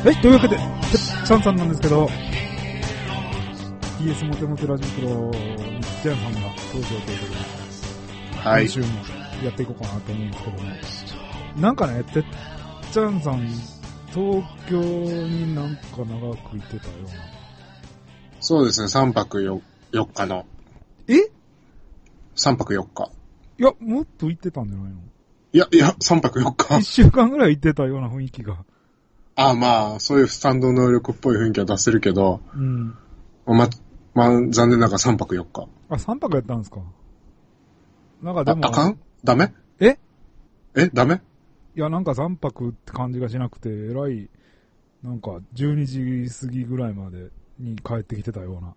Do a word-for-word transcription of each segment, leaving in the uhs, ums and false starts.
はい、というわけで、てっちゃんさんなんですけど、ティーエス モテモテラジオプロ、みっちゃんさんが登場ということで、 はい。 今週もやっていこうかなと思うんですけどね。なんかね、てっちゃんさん、東京になんか長く行ってたような。 そうですね、さんぱくよっかの。 え ? さんぱくよっか。 いや、もっと行ってたんじゃないの？ いや、いや、さんぱくよっか。 一週間ぐらい行ってたような雰囲気が。 ああ、まあ、そういうスタンド能力っぽい雰囲気は出せるけど、 うん。 ま、まあ、残念ながらさんぱくよっか。 あ、さんぱくやったんですか？なんかでも。 あ、あかん？ダメ？ ええ、ダメ？ いや、なんかさんぱくって感じがしなくて、えらい、なんかじゅうにじ過ぎぐらいまでに帰ってきてたような。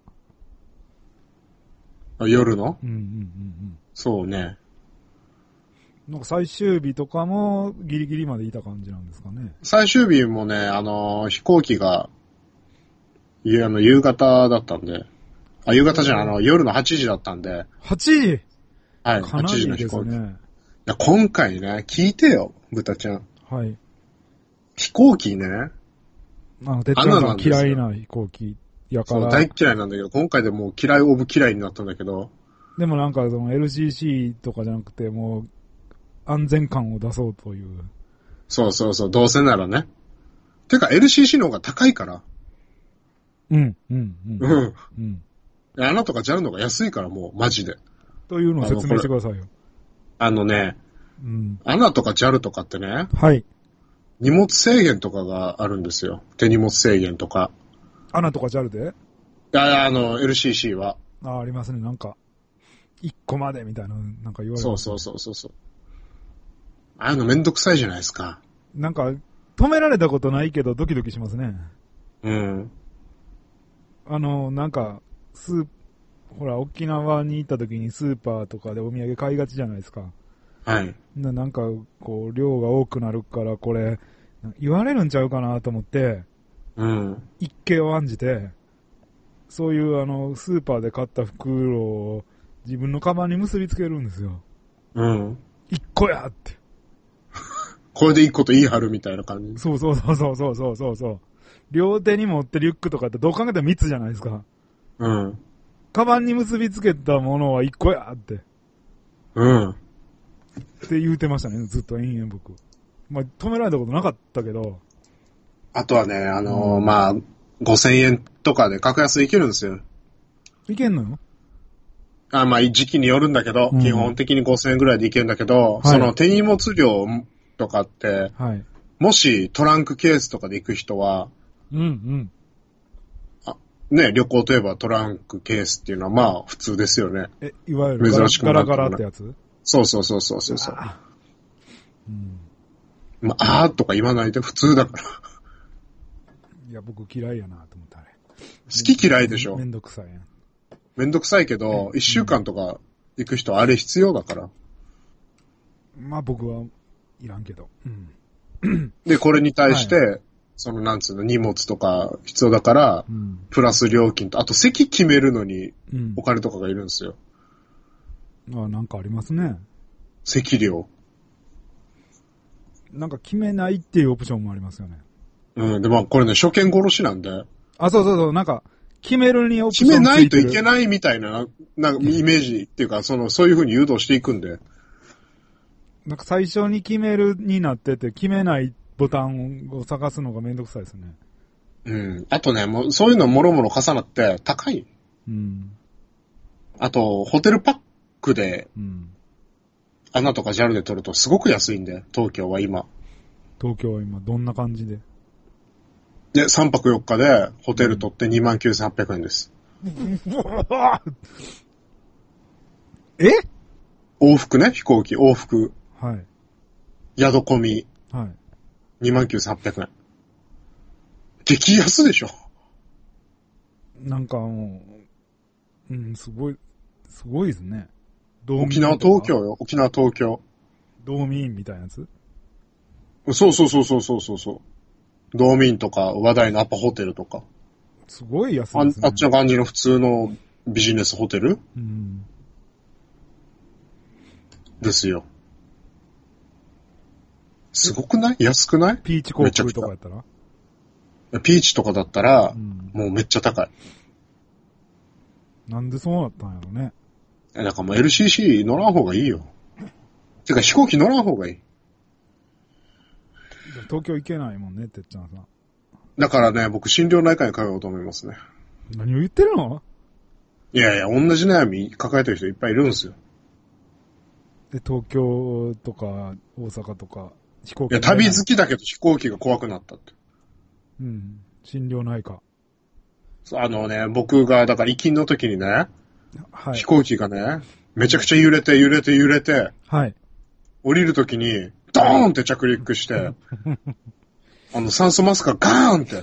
あ、夜の？ うんうんうんうん。 そうね。 なんか最終日とかもギリギリまでいた感じなんですかね。 最終日もね、あのー、飛行機が、いや、あの、夕方だったんで、あ、夕方じゃない、あの、夜のはちじだったんで、 はちじはい、 かなはちじのりです飛行機。いね。 や、今回ね、聞いてよ、豚ちゃん。 はい。 飛行機ね、 あの、てっちゃんさん嫌いな飛行機やかそう、 ら。 大嫌いなんだけど、今回でもう嫌いオブ嫌いになったんだけど。 でもなんかその エルシーシー とかじゃなくて、もう安全感を出そうという。 そうそうそう、どうせならね。てか エルシーシー の方が高いから。 うん、うん、うん。 うん。 うん。 アナとか ジャル の方が安いからもう、マジで。 というのを説明してくださいよ。 あのね、 うん。 アナとか ジャル とかってね、 はい。 荷物制限とかがあるんですよ。手荷物制限とか。 アナとか ジャル で？ いや、あの、エルシーシー は。 あ、ありますね。なんか、一個までみたいな、なんか言われます、ね。 そうそうそうそうそう。ああいうのめんどくさいじゃないですか。 なんか、止められたことないけどドキドキしますね。 うん。 あの、なんか、スー、ほら、沖縄に行った時にスーパーとかでお土産買いがちじゃないですか。 はい。 な, なんか、こう、量が多くなるから、これ、言われるんちゃうかなと思って、 うん。 一計を案じて、そういうあの、スーパーで買った袋を自分のカバンに結びつけるんですよ。 うん。 一個やって。 これで一個と言い張るみたいな感じ。 そうそうそうそうそうそうそう。両手に持ってリュックとかってどう考えても三つじゃないですか。 うん。 カバンに結びつけたものは一個やって。 うん。 って言うてましたね、ずっと延々僕。まあ、止められたことなかったけど。 あとはね、あのーうん、 まあ、ごせんえんとかで格安でいけるんですよ。 いけんのよ。 あまあ、時期によるんだけど、うん、基本的にごせんえんぐらいでいけるんだけど、はい、その手荷物量とかって、はい、もしトランクケースとかで行く人は、 うんうん。 あ、ね、旅行といえばトランクケースっていうのはまあ普通ですよね。 え、いわゆる珍しくガラガラってやつ？ そうそうそうそうそうそう。 うん、 まあ、あーとか言わないで普通だから。 いや、僕嫌いやなと思ったあれ。 好き嫌いでしょ。 めんどくさいやん。 めんどくさいけど、一週間とか行く人あれ必要だから。 まあ僕はいらんけど。うん、 で、これに対して、はい、そのなんつうの荷物とか必要だから、うん、プラス料金と、あと席決めるのにお金とかがいるんですよ。 うん、あ、なんかありますね。 席料。 なんか決めないっていうオプションもありますよね。 うん、でもこれね、初見殺しなんで。 あ、そうそうそう、なんか、決めるにオプション決めないといけないみたいな、なんかイメージっていうか、その、そういう風に誘導していくんで。 なんか最初に決めるになってて、決めないボタンを探すのがめんどくさいですね。 うん。あとね、もうそういうのもろもろ重なって高い。 うん。 あと、ホテルパックで、 うん。 アナとか ジャル で取るとすごく安いんで、東京は今。 東京は今どんな感じで？ で、さんぱくよっかでホテル取って にまんきゅうせんはっぴゃくえんです。 え？ 往復ね、飛行機、往復。 はい。 宿込み。 はい。 にまんきゅうせんはっぴゃくえん。激安でしょ？ なんかもう、うん、すごい、すごいですね。 沖縄東京よ、沖縄東京。 道民みたいなやつ？ そうそうそうそうそうそう。道民とか、話題のアパホテルとか。 すごい安いですね。 あ, あっちの感じの普通のビジネスホテル、 うん、 ですよ。すごくない？安くない？ ピーチ航空とかやったら？ ピーチとかだったら、うん、もうめっちゃ高い。 なんでそうなったんやろね。 え、だからもう エルシーシー 乗らん方がいいよ。てか飛行機乗らん方がいい。 東京行けないもんね、てっちゃんさん。 だからね、僕心療内科に通おうと思いますね。 何を言ってるの？ いやいや、同じ悩み抱えてる人いっぱいいるんですよ。 で、東京とか大阪とか飛行機。 いや、旅好きだけど飛行機が怖くなったって。 うん。心療内科。 あのね、僕が、だから行きの時にね、はい、飛行機がね、めちゃくちゃ揺れて揺れて揺れて、 はい。 降りる時に、ドーンって着陸して、あの、酸素マスクがガーンって、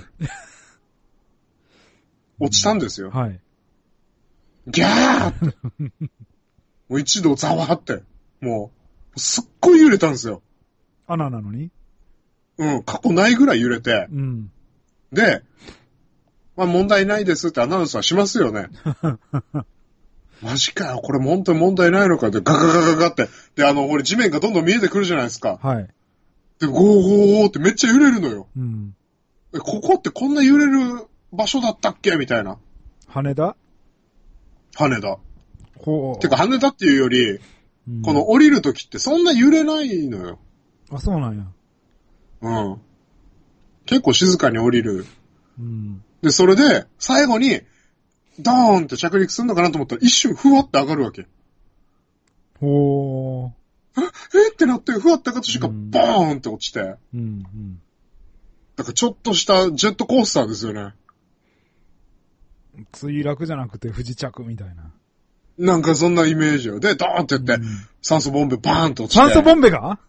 落ちたんですよ。 はい。 ギャーって。もう一度ざわって、もう、すっごい揺れたんですよ。 穴なのに？ うん、過去ないぐらい揺れて、 うん。 で、まあ問題ないですってアナウンスはしますよね。マジかよ、これ本当に問題ないのかって、ガガガガガって。で、あの、俺地面がどんどん見えてくるじゃないですか。 はい。 で、ゴーゴーってめっちゃ揺れるのよ。 うん。 え、ここってこんな揺れる場所だったっけみたいな。 羽田？ 羽田。 ほう。 てか羽田っていうより、うん、この降りるときってそんな揺れないのよ。 あ、そうなんや。 うん。結構静かに降りる。 うん。 で、それで、最後に、ドーンって着陸するのかなと思ったら、一瞬ふわって上がるわけ。 ほー。 ええってなって、ふわって上がった瞬間、うん、ボーンって落ちて。 うんうん。 だからちょっとしたジェットコースターですよね。 墜落じゃなくて不時着みたいな。 なんかそんなイメージよ。で、ドーンって言って、うん、酸素ボンベバーンと落ちて。 酸素ボンベが？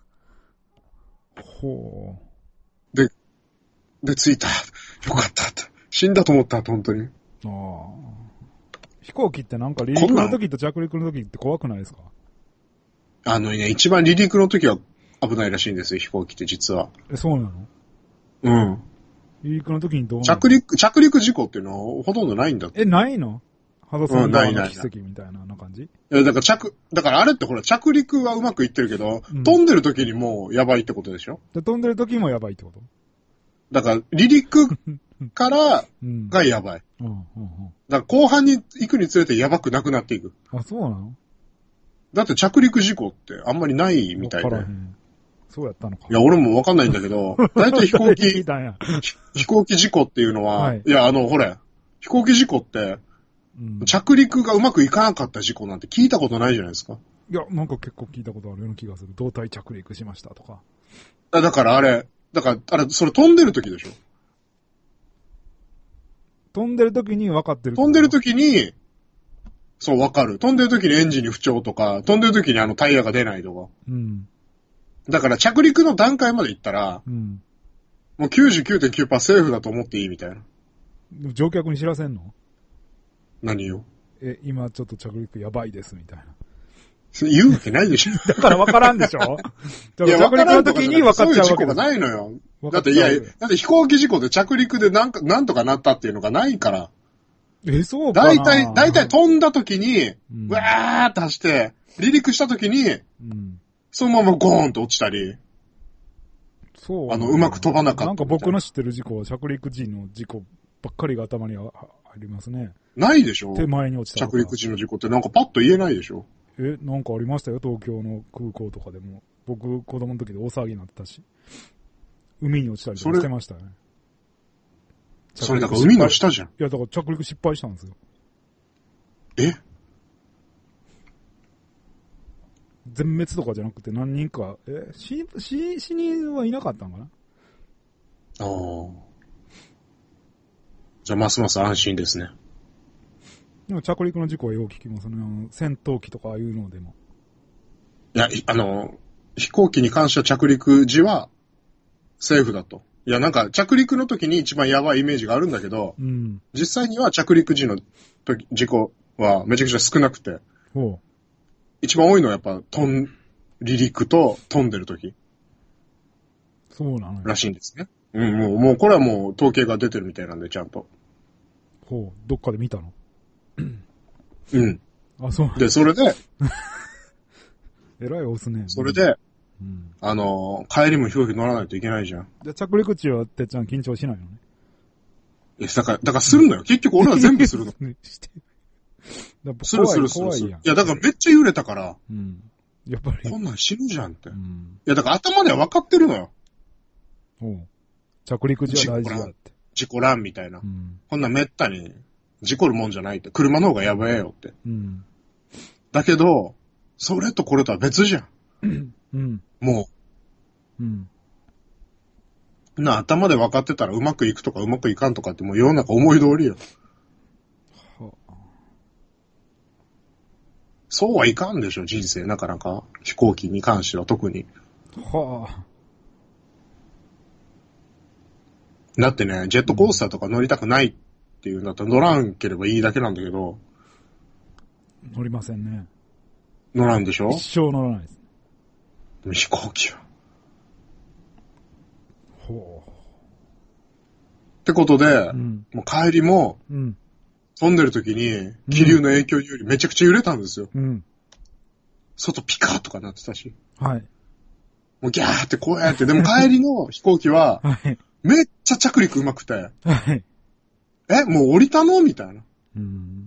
ほう。で、で、着いた。よかったって。死んだと思ったって、本当に。 ああ。飛行機ってなんか離陸の時と着陸の時って怖くないですか？ あのね、一番離陸の時は危ないらしいんですよ、飛行機って実は。 え、そうなの？ うん。 離陸の時にどうなの？ 着陸、着陸事故っていうのはほとんどないんだって。 え、ないの？ハドソン川の奇跡みたいな感じ？いや、だから着、だからあれってほら、着陸はうまくいってるけど、うん、飛んでる時にもうやばいってことでしょ？ で飛んでる時もやばいってこと？ だから、離陸からがやばい。 うんうんうん、 だから後半に行くにつれてやばくなくなっていく。 あ、そうなの？だって着陸事故ってあんまりないみたいで。 そうやったのか。 いや、俺もわかんないんだけど、大体飛行機、飛行機事故っていうのは、はい、いや、あの、ほれ、飛行機事故って、うん、着陸がうまくいかなかった事故なんて聞いたことないじゃないですか。 いや、なんか結構聞いたことあるような気がする。胴体着陸しましたとか。 だからあれ、だから、あれ、それ飛んでる時でしょ？ 飛んでる時に分かってる。 飛んでる時に、そう、分かる。飛んでる時にエンジンに不調とか、飛んでる時にあのタイヤが出ないとか。 うん。 だから着陸の段階まで行ったら、 うん、 もう きゅうじゅうきゅうてんきゅうパーセント セーフだと思っていいみたいな。 乗客に知らせんの？ 何よ？ え、今ちょっと着陸やばいですみたいな。 言うわけないでしょ。 だから分からんでしょ。 いや、 着陸の時に分かっちゃうわけです。 そういう事故がないのよ。だって、いや、だって飛行機事故で着陸でなんか、なんとかなったっていうのがないから。 え、そうかな。 だいたい、だいたい飛んだ時に、うん、わーって走って、離陸した時に、うん、そのままゴーンと落ちたり。 そう。 あの、うまく飛ばなかった。 なんか僕の知ってる事故は着陸時の事故ばっかりが頭にありますね。 ないでしょ？ 手前に落ちた。 着陸時の事故ってなんかパッと言えないでしょ？ え、なんかありましたよ、東京の空港とかでも。僕、子供の時で大騒ぎになってたし。海に落ちたりとかしてましたね。 それだから海の下じゃん。いや、だから着陸失敗したんですよ。 え？ 全滅とかじゃなくて何人か、え、死、死、死にはいなかったのかな？ ああ。じゃあ、ますます安心ですね。 でも着陸の事故はよく聞きますね。戦闘機とかああいうのでも。 いや、あの、飛行機に関しては着陸時はセーフだと。いや、なんか着陸の時に一番やばいイメージがあるんだけど、 うん、 実際には着陸時の時事故はめちゃくちゃ少なくて、 ほう、 一番多いのはやっぱ飛ん、離陸と飛んでる時。 そうなのらしいんですね。うん、もう、もうこれはもう統計が出てるみたいなんで、ちゃんと。 ほう、どっかで見たの？ うん。 あ、そう。 で、それで、 えらい押すね。 それで、 うん、 あのー、帰りも飛行機乗らないといけないじゃん。 じゃ着陸地はてっちゃん緊張しないのね。 え、だから、だからするのよ。結局俺は全部するの。 してするするするする。いや、だからめっちゃ揺れたから。 うん。やっぱり。 こんなん死ぬじゃんって。 うん、 いや、だから頭では分かってるのよ。 おう。着陸時は大事だって。 事故らんみたいな。 うん、 こんなんめったに事故るもんじゃないって。車の方がやばえよって。 うん。 だけど、それとこれとは別じゃん。うん。 もう。うん。 な、頭で分かってたらうまくいくとかうまくいかんとかってもう世の中思い通りよ。はあ、そうはいかんでしょ、人生。なかなか。飛行機に関しては特に。 はあ。 だってね、ジェットコースターとか乗りたくないっていうんだったら乗らんければいいだけなんだけど。 乗りませんね。 乗らんでしょ？ 一生乗らないです。 でも飛行機は。 ほう。 ってことで、 うん、 もう帰りも、 うん、 飛んでる時に、気流の影響によりめちゃくちゃ揺れたんですよ。 うん、 外ピカーとかなってたし。 はい。 もうギャーってこうやって、でも帰りの飛行機は、 はい。 めっちゃ着陸うまくて。 はい。 え、もう降りたのみたいな。 うん。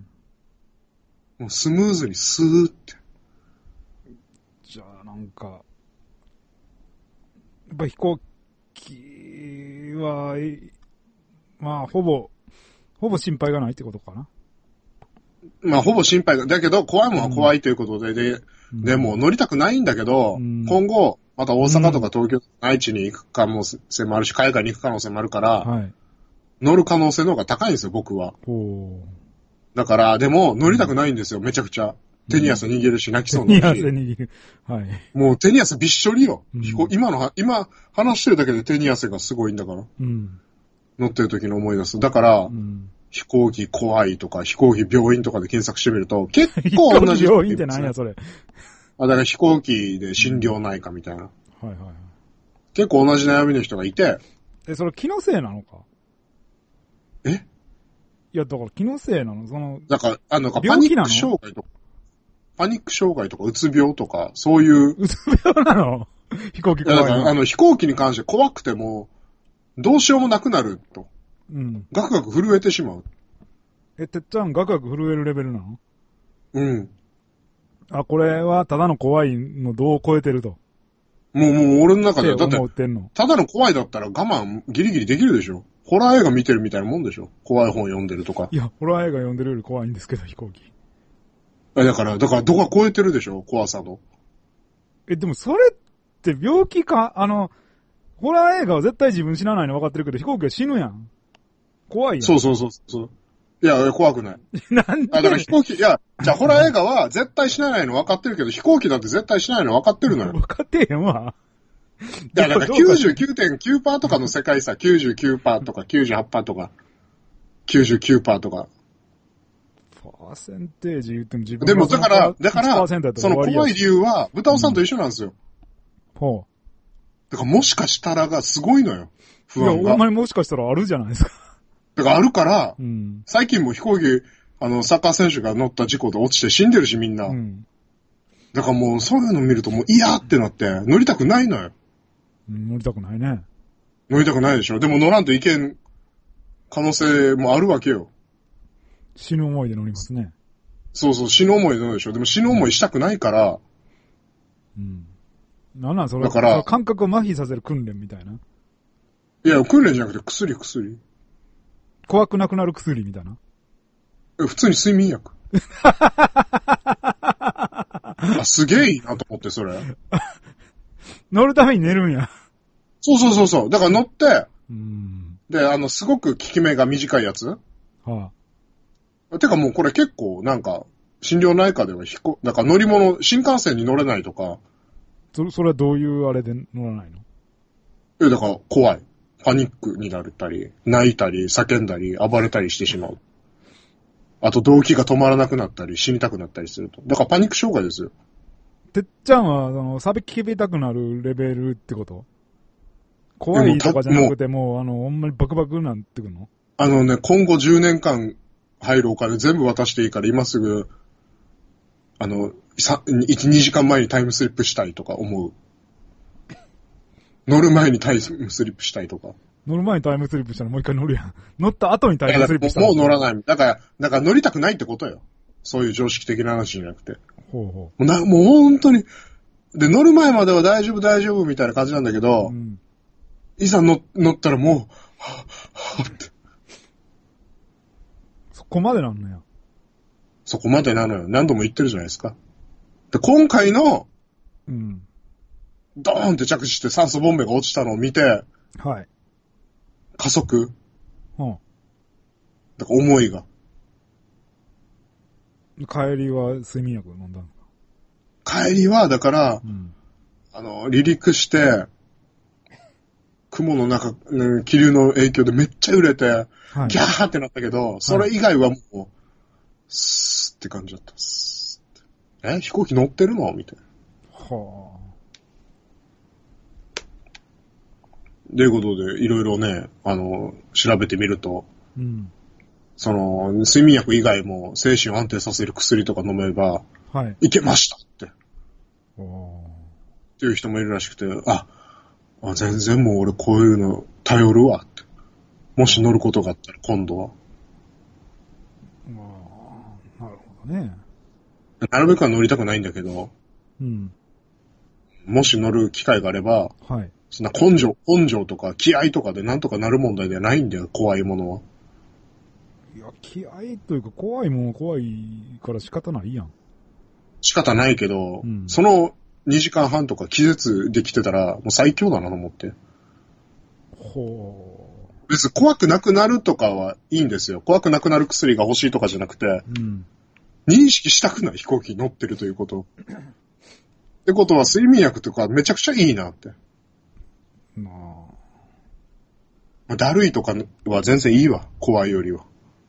もうスムーズにスーって。 じゃあなんか、やっぱ飛行機は、まあほぼ、ほぼ心配がないってことかな。 まあほぼ心配だ。だけど怖いもんは怖いということで、で、うん、でも乗りたくないんだけど、うん、今後、また大阪とか東京、愛知に行く可能性もあるし、海外に行く可能性もあるから、はい、乗る可能性の方が高いんですよ、僕は。だから、でも乗りたくないんですよ、めちゃくちゃ。手に汗握るし、泣きそうになるし。 手に汗握る。はい。 もう手に汗びっしょりよ。うん、今の、今話してるだけで手に汗がすごいんだから。うん、乗ってる時に思い出す。だから、うん、飛行機怖いとか、飛行機病院とかで検索してみると、結構同じ。 病院って何や、それ。 あ、だから飛行機で診療内科みたいな。 はいはいはい。 結構同じ悩みの人がいて。 え、それ気のせいなのか？ え？ いや、だから気のせいなのその。 だから、あの、パニック障害とか、パニック障害とか、うつ病とか、そういう。 うつ病なの？飛行機怖いの。 いや、だから、あの、飛行機に関して怖くても、どうしようもなくなると。うん。ガクガク震えてしまう。 え、てっちゃんガクガク震えるレベルなの？ うん。 あ、これはただの怖いのどう超えてると。 もう、もう俺の中で、だって、 ってんのただの怖いだったら我慢ギリギリできるでしょ。ホラー映画見てるみたいなもんでしょ。怖い本読んでるとか。 いや、ホラー映画読んでるより怖いんですけど、飛行機。 だから、だから、どこか超えてるでしょ、怖さの。 え、でもそれって病気か、あの、ホラー映画は絶対自分死なないの分かってるけど、飛行機は死ぬやん。怖いやん。 そうそうそうそう。いや、怖くない。 なんで？ あ、だから飛行機、いや、じゃあホラー映画は絶対死なないの分かってるけど、飛行機だって絶対死なないの分かってるのよ。 分かってへんわ。 いや、だから きゅうじゅうきゅうてんきゅうパーセント とかの世界さ、きゅうじゅうきゅうパーセント とか きゅうじゅうはちパーセント とか、きゅうじゅうきゅうパーセント とか。 パーセンテージ言っても自分でも、だから、だから、その怖い理由は、豚尾さんと一緒なんですよ。 ほう。 だからもしかしたらがすごいのよ。不安が。 いや、お前もしかしたらあるじゃないですか。 だからあるから、 うん、 最近も飛行機、あの、サッカー選手が乗った事故で落ちて死んでるし、みんな。うん、だからもう、そういうの見るともう嫌ってなって、乗りたくないのよ。 うん、乗りたくないね。 乗りたくないでしょ。でも乗らんといけん可能性もあるわけよ。 死ぬ思いで乗りますね。 そうそう、死ぬ思いで乗るでしょ。でも死ぬ思いしたくないから。 うん。なんなんそれ。 だから、 感覚を麻痺させる訓練みたいな。 いや、訓練じゃなくて薬薬。 怖くなくなる薬みたいな。 普通に睡眠薬。あ、すげえいいなと思って、それ。 乗るために寝るんや。 そうそうそうそう。だから乗って、 うん、 で、あの、すごく効き目が短いやつ。 はあ。てかもうこれ結構、なんか、心療内科では飛行、だから乗り物、新幹線に乗れないとか。 そ、それはどういうあれで乗らないの？ え、だから怖い。パニックになったり、泣いたり、叫んだり、暴れたりしてしまう。あと動悸が止まらなくなったり、死にたくなったりすると。だからパニック障害ですよ。 てっちゃんは、あの、さびきびたくなるレベルってこと？怖いとかじゃなくてもう、あの、ほんまにバクバクなんてくるの？ あのね、今後じゅうねんかん入るお金全部渡していいから今すぐ、あの、いち、にじかんまえにタイムスリップしたいとか思う。乗る前にタイムスリップしたいとか。 乗る前にタイムスリップしたらもう一回乗るやん。乗った後にタイムスリップしたら。 もう乗らない。だから、だから乗りたくないってことよ。そういう常識的な話じゃなくて。 ほうほう。 もうな、もう本当に。で、乗る前までは大丈夫大丈夫みたいな感じなんだけど、うん、いざ乗、乗ったらもう、はぁ、はぁって。 そこまでなんのや。 そこまでなのよ。何度も言ってるじゃないですか。で、今回の、 うん。 ドーンって着地して酸素ボンベが落ちたのを見て、 はい。 加速。 うん。 だから思いが。 帰りは睡眠薬飲んだのか帰りは、だから、 うん、 あの、離陸して、雲の中、ね、気流の影響でめっちゃ揺れて、はい、ギャーってなったけど、それ以外はもう、はい、スーって感じだった。スーって。え、飛行機乗ってるのみたいな。 はあ。 ということで、いろいろね、あの、調べてみると、 うん、 その、睡眠薬以外も精神を安定させる薬とか飲めば、 はい。 いけましたって。 おっていう人もいるらしくて、あ、あ全然もう俺こういうの頼るわって。もし乗ることがあったら今度は。 ああ、なるほどね。 なるべくは乗りたくないんだけど、 うん。 もし乗る機会があれば、 はい。 そんな根性、根性とか気合とかでなんとかなる問題ではないんだよ、怖いものは。 いや、気合というか怖いもん怖いから仕方ないやん。 仕方ないけど、 うん、 そのにじかんはんとか気絶できてたらもう最強だなと思って。 ほう。 別に怖くなくなるとかはいいんですよ。怖くなくなる薬が欲しいとかじゃなくて、 うん、 認識したくない飛行機に乗ってるということ。ってことは睡眠薬とかめちゃくちゃいいなって。 まあ。だるいとかは全然いいわ。怖いよりは。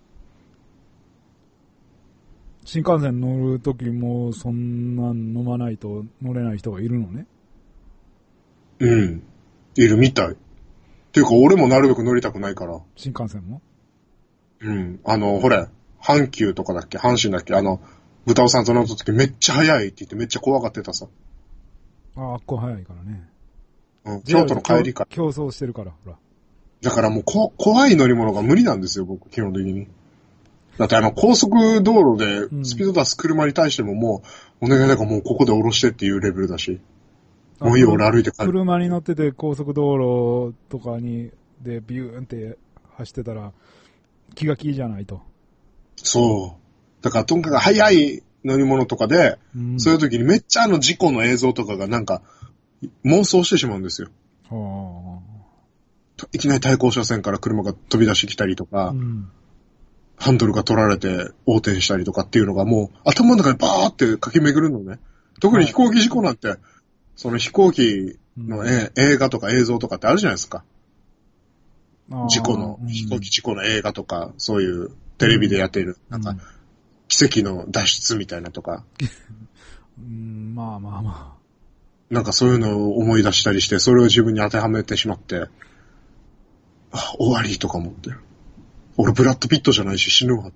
新幹線乗るときもそんなん飲まないと乗れない人がいるのね。 うん。いるみたい。っていうか俺もなるべく乗りたくないから。 新幹線もうん。あの、ほれ、阪急とかだっけ阪神だっけあの、豚尾さんと乗った時めっちゃ早いって言ってめっちゃ怖がってたさ。 ああ、あっこ早いからね。 うん。京都の帰りか。 競争してるから、ほら。 だからもうこ、怖い乗り物が無理なんですよ、僕、基本的に。だってあの、高速道路でスピード出す車に対してももう、お願いだからもうここで降ろしてっていうレベルだし。もういいよ、俺歩いて帰る。 車に乗ってて高速道路とかに、で、ビューンって走ってたら、気が気じゃないと。 そう。だからとにかく速い乗り物とかで、うん、そういう時にめっちゃあの事故の映像とかがなんか、妄想してしまうんですよ。 はあ、いきなり対向車線から車が飛び出してきたりとか、 うんハンドルが取られて横転したりとかっていうのがもう頭の中にバーって駆け巡るのね。特に飛行機事故なんて、はい、その飛行機の、うん、映画とか映像とかってあるじゃないですか。事故の、うん、飛行機事故の映画とか、そういうテレビでやっている、うん、なんか、奇跡の脱出みたいなとか。 うん、まあまあまあ。 なんかそういうのを思い出したりして、それを自分に当てはめてしまって、あ、終わりとか思って。俺ブラッドピットじゃないし死ぬわって。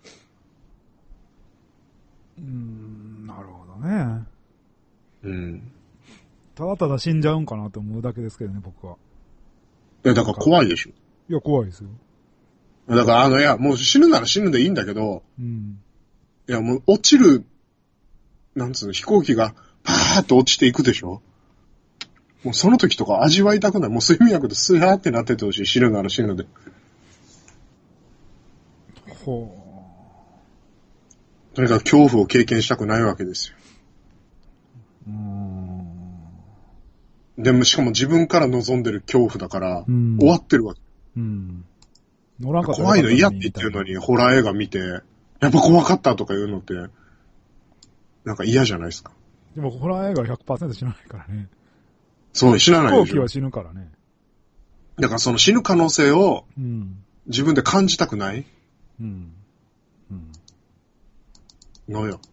うーん、なるほどね。 うん。 ただただ死んじゃうんかなと思うだけですけどね、僕は。 いや、だから怖いでしょ。 いや、怖いですよ。 だからあの、いや、もう死ぬなら死ぬでいいんだけど、 うん。 いや、もう落ちる、なんつうの、飛行機がパーッと落ちていくでしょ。もうその時とか味わいたくない。もう睡眠薬でスヤーってなっててほしい。死ぬなら死ぬで。 ほう。とにかく恐怖を経験したくないわけですよ。 うーん。 でもしかも自分から望んでる恐怖だから、うん、終わってるわけ。 うん。乗らんかった怖いの嫌って言ってるのに、ホラー映画見て、やっぱ怖かったとか言うのって、なんか嫌じゃないですか。 でもホラー映画は ひゃくパーセント 死なないからね。 そう、死なないでしょ。 飛行機は死ぬからね。 だからその死ぬ可能性を、 うん、 自分で感じたくないうん。うん。 のよ。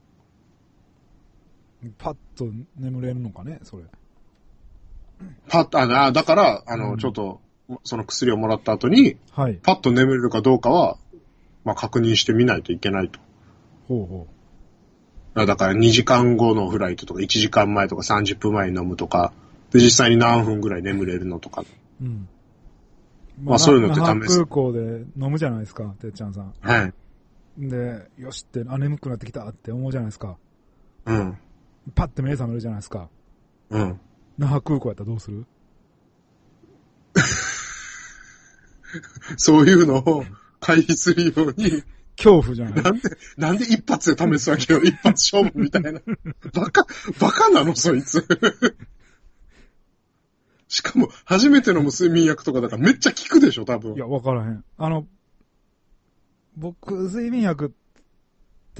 パッと眠れるのかね、それ。 パッと、あ、だから、あの、うん、ちょっと、その薬をもらった後に、 はい。 パッと眠れるかどうかは、まあ、確認してみないといけないと。 ほうほう。だからにじかんごのフライトとかいちじかんまえとかさんじゅっぷんまえに飲むとか、で、実際に何分ぐらい眠れるのとか。 うん。 まあそういうのって試す。 那覇空港で飲むじゃないですか、てっちゃんさん。 はい。 で、よしって、あ、眠くなってきたって思うじゃないですか。 うん。 パッて目覚めるじゃないですか。 うん。 那覇空港やったらどうする？ そういうのを回避するように。 恐怖じゃない？ なんで、なんで一発で試すわけよ。一発勝負みたいな。バカ、バカなのそいつ。しかも、初めての睡眠薬とかだからめっちゃ効くでしょ、多分。 いや、わからへん。あの、僕、睡眠薬って、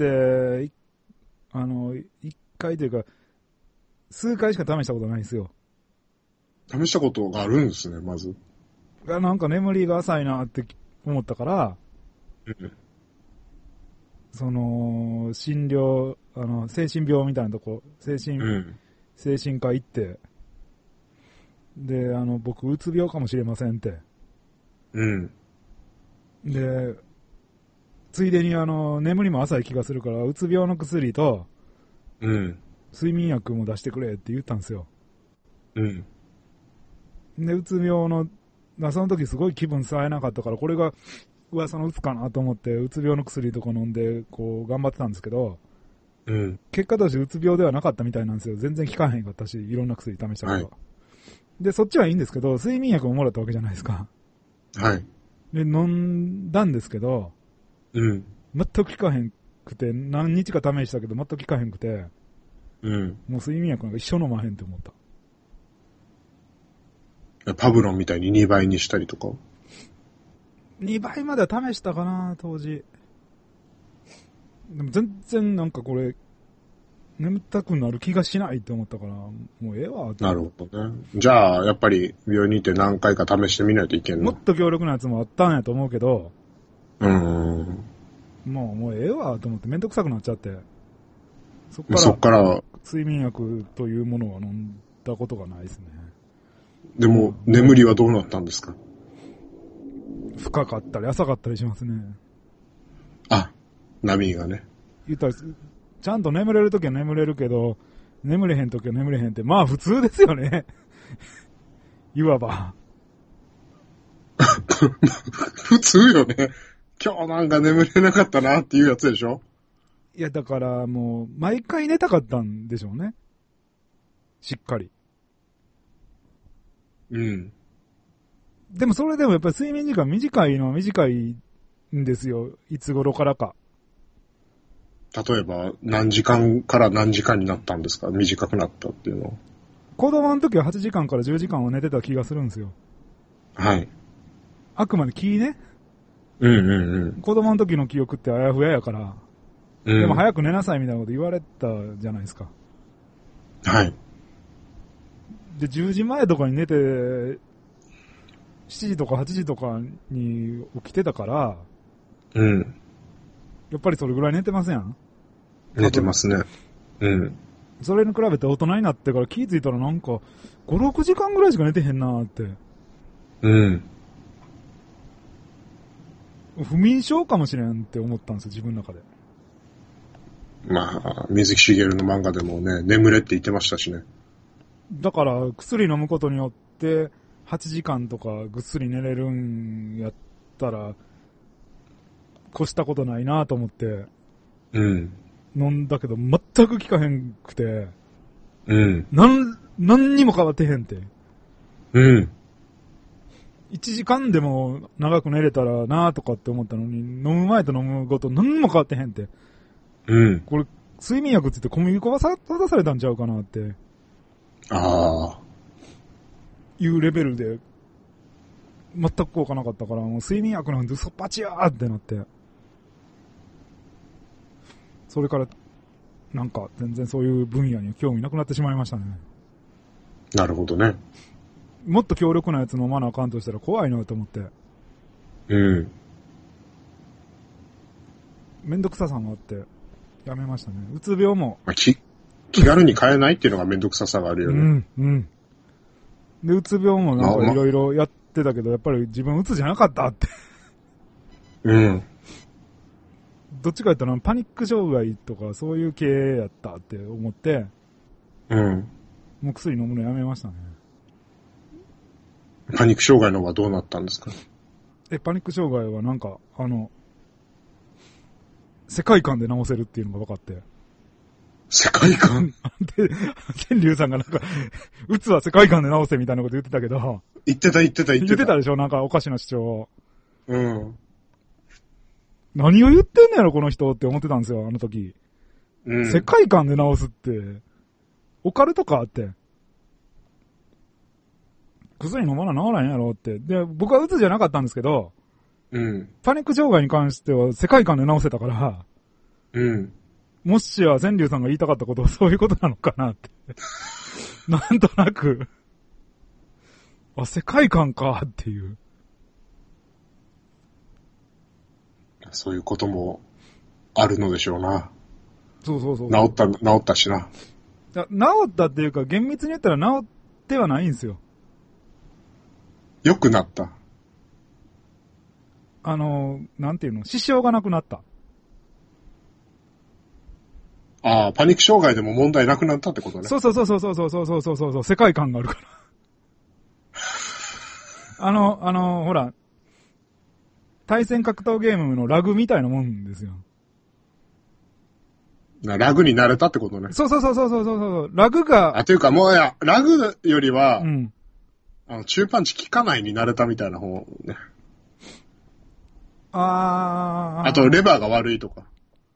あの、一回というか、数回しか試したことないんですよ。 試したことがあるんですね、まず。 いや、なんか眠りが浅いなって思ったから、 うん、 その、診療、あの、精神病みたいなとこ、精神、うん、精神科行って、で、あの、僕、うつ病かもしれませんって。 うん。 で、ついでにあの、眠りも浅い気がするから、うつ病の薬と、 うん。 睡眠薬も出してくれって言ったんですよ。 うん。 で、うつ病の、その時すごい気分さえなかったから、これが噂のうつかなと思って、うつ病の薬とか飲んで、こう、頑張ってたんですけど、 うん。 結果としてうつ病ではなかったみたいなんですよ。全然効かへんかったし、いろんな薬試したけど。はい、で、そっちはいいんですけど、睡眠薬ももらったわけじゃないですか。 はい。 で、飲んだんですけど、 うん。 全く効かへんくて、何日か試したけど全く効かへんくて、 うん。 もう睡眠薬なんか一生飲まへんって思った。 パブロンみたいににばいにしたりとか。 にばいまでは試したかな、当時。でも全然なんかこれ、眠たくなる気がしないって思ったから、もうええわって。 なるほどね。じゃあ、やっぱり病院に行って何回か試してみないといけんの？ もっと強力なやつもあったんやと思うけど、 うーん。 もう、もうええわと思ってめんどくさくなっちゃって。そっから、 そっから睡眠薬というものは飲んだことがないですね。 でも、うん、眠りはどうなったんですか？ 深かったり浅かったりしますね。 あ、波がね。 言ったら、ちゃんと眠れるときは眠れるけど、眠れへんときは眠れへんって、まあ普通ですよね。いわば。 普通よね。今日なんか眠れなかったなっていうやつでしょ？ いや、だからもう、毎回寝たかったんでしょうね。しっかり。 うん。 でもそれでもやっぱり睡眠時間短いのは短いんですよ。いつ頃からか。 例えば、何時間から何時間になったんですか？短くなったっていうのは。 子供の時ははちじかんからじゅうじかんは寝てた気がするんですよ。 はい。 あくまで気ね。 うんうんうん。 子供の時の記憶ってあやふややから。うん、でも早く寝なさいみたいなこと言われたじゃないですか。 はい。 で、じゅうじまえとかに寝て、しちじとかはちじとかに起きてたから、 うん。 やっぱりそれぐらい寝てません？ 寝てますね。うん。 それに比べて大人になってから気づいたらなんか、ご、ろくじかんぐらいしか寝てへんなーって。 うん。 不眠症かもしれんって思ったんですよ、自分の中で。 まあ、水木しげるの漫画でもね、眠れって言ってましたしね。 だから、薬飲むことによって、はちじかんとかぐっすり寝れるんやったら、越したことないなと思って、 うん。 飲んだけど、全く効かへんくて、 うん。 なん、何にも変わってへんって。 うん。 いちじかんでも長く寝れたらなとかって思ったのに、飲む前と飲むごと何も変わってへんって。 うん。 これ、睡眠薬って言って小麦粉がさ出されたんちゃうかなって。 ああ。 いうレベルで、全く効果なかったから、もう睡眠薬なんて嘘っぱちやーってなって。それから、なんか全然そういう分野に興味なくなってしまいましたね。 なるほどね。 もっと強力なやつ飲まなあかんとしたら怖いなと思って。 うん。 めんどくささもあって、やめましたね。うつ病も。 まあ、き、気軽に買えないっていうのがめんどくささがあるよね。 うん、うん。で、うつ病もなんかいろいろやってたけど、やっぱり自分うつじゃなかったって。 うん。 どっちか言ったらパニック障害とかそういう系やったって思って、 うん。 もう薬飲むのやめましたね。 パニック障害の方がどうなったんですか？ え、パニック障害はなんか、あの、世界観で直せるっていうのが分かって。 世界観で、千竜さんがなんか、うつは世界観で直せみたいなこと言ってたけど。 言ってた言ってた言ってた。 言ってたでしょなんかおかしな主張。 うん。 何を言ってんのやろこの人って思ってたんですよ、あの時。うん。世界観で直すって、オカルトかって。薬飲まな治らんやろって。で、僕はうつじゃなかったんですけど、 うん。 パニック障害に関しては世界観で直せたから、 うん。 もしや千竜さんが言いたかったことはそういうことなのかなって。なんとなく、あ、世界観かっていう。 そういうこともあるのでしょうな。 そうそうそう。 治った、治ったしな。 治ったっていうか、厳密に言ったら治ってはないんですよ。 良くなった。 あの、なんていうの、支障がなくなった。 ああ、パニック障害でも問題なくなったってことね。 そうそうそうそうそうそうそうそうそうそう、世界観があるから。あの、あの、ほら、対戦格闘ゲームのラグみたいなもんですよ。 ラグに慣れたってことね。 そうそうそうそうそうそう。ラグが。 あ、というかもうや、ラグよりは、 うん。 あの、中パンチ効かないに慣れたみたいな方ね。 あー。 あと、レバーが悪いとか。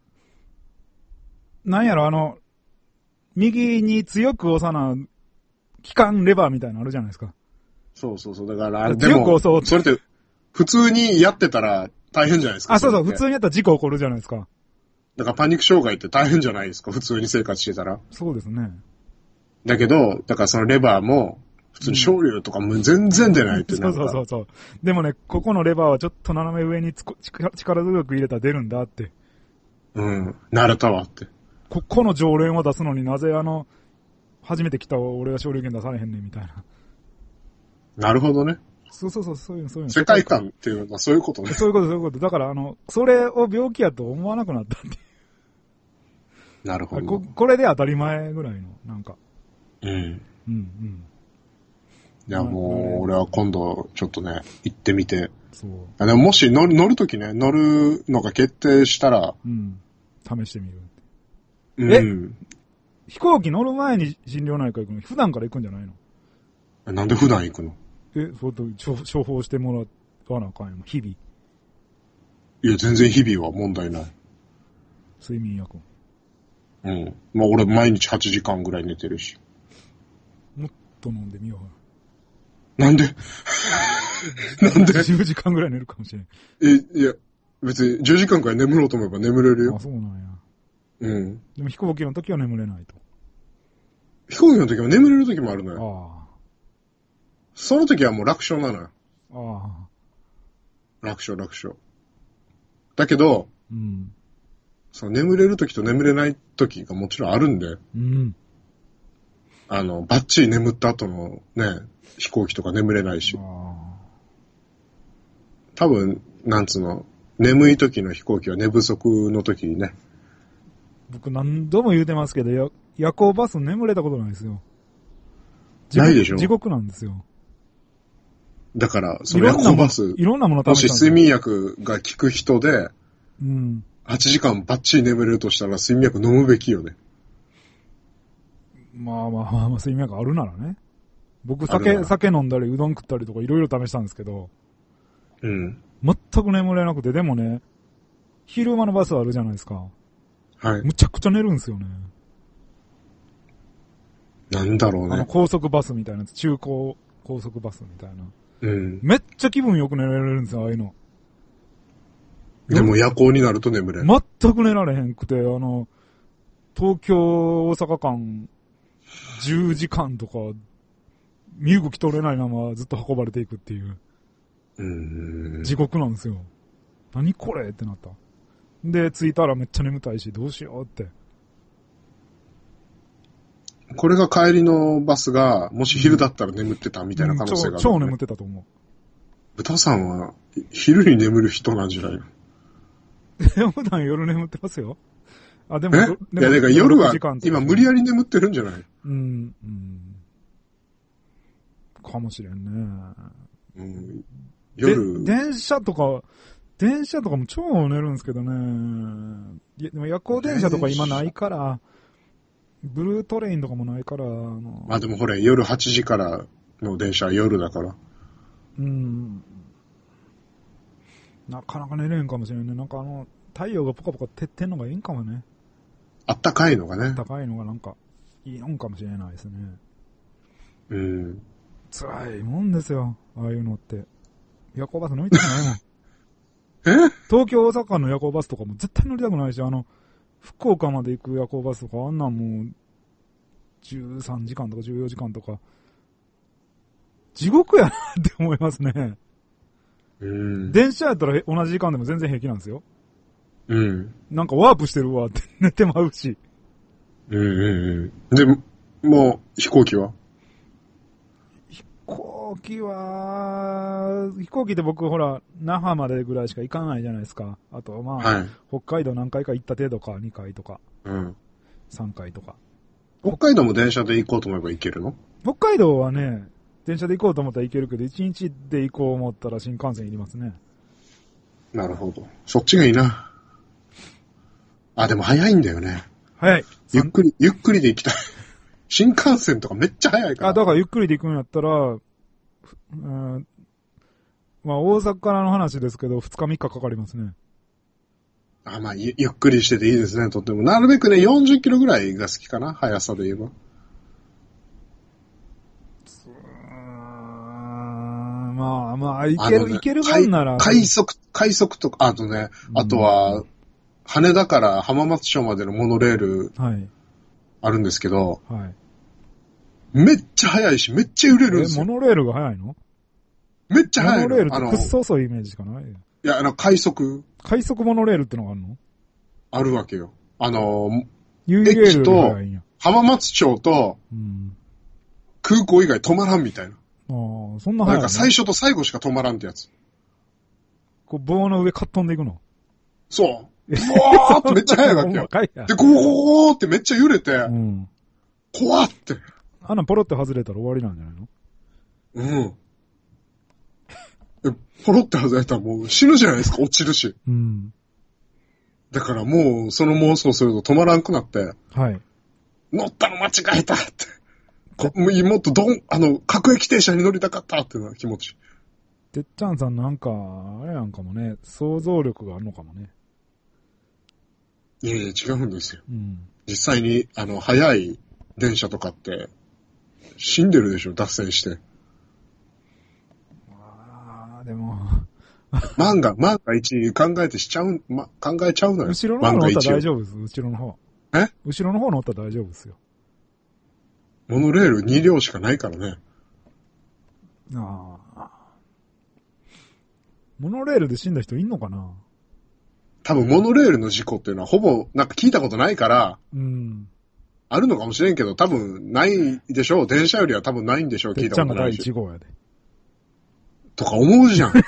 なんやろ、あの、右に強く押さな、機関レバーみたいなのあるじゃないですか。 そうそうそう。だから、でも、それって、普通にやってたら大変じゃないですか。 あ、そうそう、普通にやったら事故起こるじゃないですか。 だからパニック障害って大変じゃないですか、普通に生活してたら。 そうですね。 だけど、だからそのレバーも、普通に昇竜とかも全然出ないってなるから、 うん、そうそうそうそう。でもね、ここのレバーはちょっと斜め上につこ力強く入れたら出るんだって。 うん、慣れたわって。 ここの常連を出すのになぜあの、初めて来た俺が昇竜拳出されへんねんみたいな。 なるほどね。 そうそうそう、そういうの、そういうの。 世界観っていうのはそういうことね。 そういうこと、そういうこと。だからあの、それを病気やと思わなくなったっていう。 なるほど。 こ、これで当たり前ぐらいの、なんか。 うん。 うんうん。 いや、もう、俺は今度、ちょっとね、行ってみて。 そう。 あ、でももし乗る、乗るときね、乗るのが決定したら。 うん。試してみる。 うん。 え飛行機乗る前に心療内科行くの普段から行くんじゃないの？ なんで普段行くの？ え、そうと、処方してもらわなあかんよ。日々。 いや、全然日々は問題ない。 睡眠薬。 うん。まあ俺毎日はちじかんぐらい寝てるし。 もっと飲んでみよう。 なんでなんでじゅうじかんぐらい寝るかもしれん。 え、いや、別にじゅうじかんくらい眠ろうと思えば眠れるよ。 あ、そうなんや。 うん。 でも飛行機の時は眠れないと。 飛行機の時も眠れる時もあるのよ。 ああ。 その時はもう楽勝なのよ。 ああ。 楽勝楽勝。だけど、 うん。 その眠れる時と眠れない時がもちろんあるんで。 うん。 あの、バッチリ眠った後のね、飛行機とか眠れないし。多分、なんつうの、眠い時の飛行機は寝不足の時にね。 僕何度も言うてますけど、や夜行バス眠れたことないですよ。 ないでしょ？ 地獄なんですよ。 だから、その夜行バス、 いろんなものもし睡眠薬が効く人で、 うん。 はちじかんバッチリ眠れるとしたら睡眠薬飲むべきよね。 まあまあまあ、睡眠薬あるならね。僕酒、酒飲んだりうどん食ったりとかいろいろ試したんですけど、 うん。 全く眠れなくて、でもね、昼間のバスあるじゃないですか。 はい。 むちゃくちゃ寝るんですよね。 なんだろうね。 あの高速バスみたいなやつ、中高高速バスみたいな。 うん。 めっちゃ気分よく寝られるんですよ、ああいうの。 でも夜行になると眠れる。 全く寝られへんくて、あの、東京大阪間じゅうじかんとか、身動き取れないままずっと運ばれていくっていう。 うーん。 地獄なんですよ。何これってなった。で、着いたらめっちゃ眠たいし、どうしようって。 これが帰りのバスが、もし昼だったら眠ってたみたいな可能性がある、ね、 うん、超、超眠ってたと思う。 豚さんは、昼に眠る人なんじゃないの普段夜眠ってますよ。あ、でも、 えでもいや、だから夜は、今無理やり眠ってるんじゃない？ うん、うん。かもしれんね。 うん、夜。 電車とか、電車とかも超寝るんですけどね。いやでも夜行電車とか今ないから、ブルートレインとかもないから。あのまあでもほれ、夜はちじからの電車は夜だから。 うん。なかなか寝れんかもしれんね。なんかあの、太陽がポカポカ照ってんのがいいんかもね。 あったかいのがね。あったかいのがなんか、いいのかもしれないですね。 うん。 辛いもんですよ。ああいうのって。夜行バス乗りたくないもん。 え東京大阪の夜行バスとかも絶対乗りたくないし、あの、福岡まで行く夜行バスとか、あんなんもう、じゅうさんじかんとかじゅうよじかんとか、地獄やなって思いますね。 うん。 電車やったら同じ時間でも全然平気なんですよ。 うん。 なんかワープしてるわって寝てまうし。 うんうんうん。で、もう飛行機は飛行機は、飛行機って僕ほら、那覇までぐらいしか行かないじゃないですか。あとまあ、はい、北海道何回か行った程度か、にかいとか。 うん。 さんかいとか。 北海道も電車で行こうと思えば行けるの？ 北海道はね、電車で行こうと思ったら行けるけど、いちにちで行こう思ったら新幹線いりますね。 なるほど。そっちがいいな。あ、でも早いんだよね。 早い。 ゆっくり、ゆっくりで行きたい。新幹線とかめっちゃ早いから。 あ、だからゆっくりで行くんやったら、うん、まあ大阪からの話ですけど、ふつかみっかかかりますね。 あ、まあゆ、ゆっくりしてていいですね、とっても。なるべくね、よんじゅっキロぐらいが好きかな、速さで言えば。 まあまあ、いける、ね、いけるもんなら。 快速、快速とか、あとね、あとは、羽田から浜松町までのモノレール、あるんですけど、はい、めっちゃ速いし、めっちゃ揺れるんですよ。 え、モノレールが速いの？ めっちゃ速いの。 モノレールってくっそ遅いイメージしかない。いや、あの、快速。 快速モノレールってのがあるの？ あるわけよ。あの、 駅と、浜松町と、空港以外止まらんみたいな。 ああ、そんな速いの？ なんか最初と最後しか止まらんってやつ。 こう棒の上かっ飛んでいくの？ そう。ボーってめっちゃ速いわけよ。で、ゴーってめっちゃ揺れて、うん、怖って。 あんなポロって外れたら終わりなんじゃないの？ うん。ポロって外れたらもう死ぬじゃないですか、落ちるし。うん。だからもう、その妄想すると止まらんくなって、はい。乗ったの間違えたって。もっとどん、あの、各駅停車に乗りたかったっていうのは気持ち。 てっちゃんさんなんか、あれなんかもね、想像力があるのかもね。 いやいや、違うんですよ。うん、実際に、あの、速い電車とかって、死んでるでしょ、脱線して。 ああ、でも。 万が、万が一考えてしちゃう、ま、考えちゃうのよ。 後ろの方乗ったら大丈夫です、後ろの方。 え？ 後ろの方乗ったら大丈夫ですよ。 モノレールに両しかないからね。 ああ。モノレールで死んだ人いんのかな？ 多分モノレールの事故っていうのはほぼなんか聞いたことないから、うん、あるのかもしれんけど多分ないでしょう。電車よりは多分ないんでしょう。聞いたことないし。 てっちゃんがだいいち号やで。 とか思うじゃん。い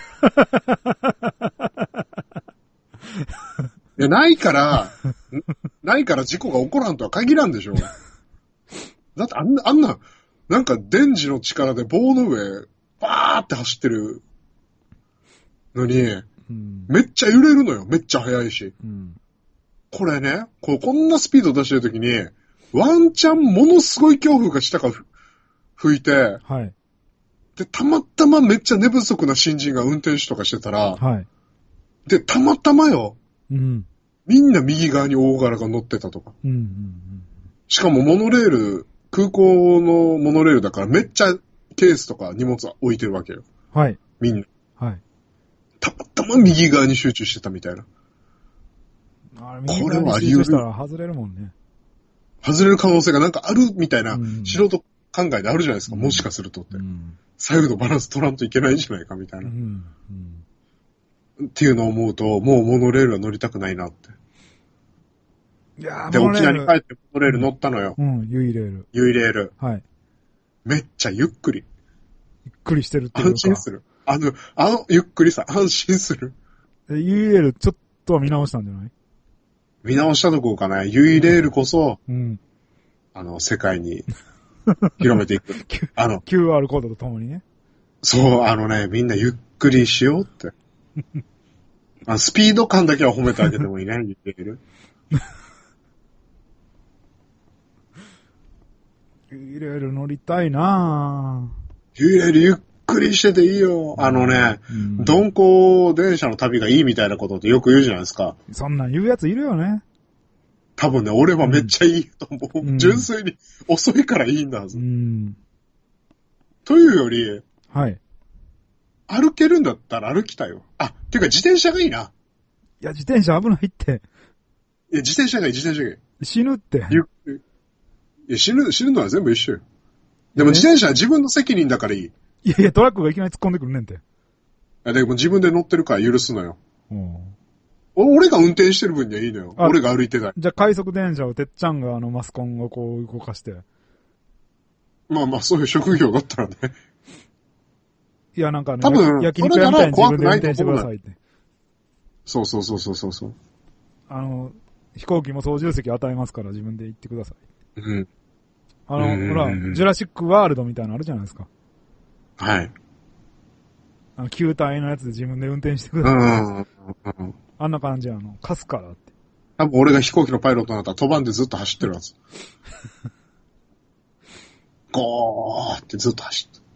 や、ないから、ないから事故が起こらんとは限らんでしょう。だってあんな、あんな、なんか電磁の力で棒の上、バーって走ってるのに、うん、めっちゃ揺れるのよ。めっちゃ速いし。うん、これね、こうこんなスピード出してるときに、ワンチャンものすごい恐怖が下から吹いて、はい、で、たまたまめっちゃ寝不足な新人が運転手とかしてたら、はい、で、たまたまよ、うん、みんな右側に大柄が乗ってたとか。うんうんうん、しかもモノレール、空港のモノレールだからめっちゃケースとか荷物置いてるわけよ。はい。みんな。はい。たまたま右側に集中してたみたいな。 あれ、これはあり得る。したら外れるもんね。 外れる可能性がなんかあるみたいな、素人考えであるじゃないですか。うん、もしかするとって。うん、左右のバランス取らんといけないんじゃないかみたいな。うんうん、っていうのを思うと、もうモノレールは乗りたくないなって。いやー、で、沖縄に帰ってモノレール乗ったのよ。 うん、うん、ユイレール。 ユイレール。はい。めっちゃゆっくり。 ゆっくりしてるっていうか。 安心する。あの、あの、ゆっくりさ、安心する。 え、ユイレールちょっとは見直したんじゃない？ 見直したとこかな。ユイレールこそ、うん、あの、世界に広めていく。 あの、キューアール コードとともにね。 そう、あのね、みんなゆっくりしようって。あスピード感だけは褒めてあげてもいないんでいけるいろいろ乗りたいなぁ。 ゆるゆっくりしてていいよ。あのね、うん、鈍行電車の旅がいいみたいなことってよく言うじゃないですか。 そんなん言うやついるよね。 多分ね、俺はめっちゃいいと思う。うん、純粋に遅いからいいんだはず。うん、というより、 はい。 歩けるんだったら歩きたいよ。あ、ていうか自転車がいいな。 いや、自転車危ないって。 いや、自転車がいい、自転車がいい。 死ぬって。 いや、死ぬ、死ぬのは全部一緒よ。でも自転車は自分の責任だからいい。 いやいや、トラックがいきなり突っ込んでくるねんて。いや、でも自分で乗ってるから許すのよ。うん、俺が運転してる分にはいいのよ。俺が歩いてない。 じゃあ快速電車をてっちゃんがあのマスコンをこう動かして。 まあまあ、そういう職業だったらね。 いや、なんかね、 多分焼肉屋みたいに自分で運転してくださいって。 そうそうそうそうそうそう。 あの、飛行機も操縦席与えますから自分で行ってください。 うん。 あの、ほら、ジュラシックワールドみたいなのあるじゃないですか。 はい。 あの、球体のやつで自分で運転してください。うんうんうん、あんな感じ、あの、カスカだって。 多分俺が飛行機のパイロットになったら飛ばんでずっと走ってるはず。ゴーってずっと走ってる。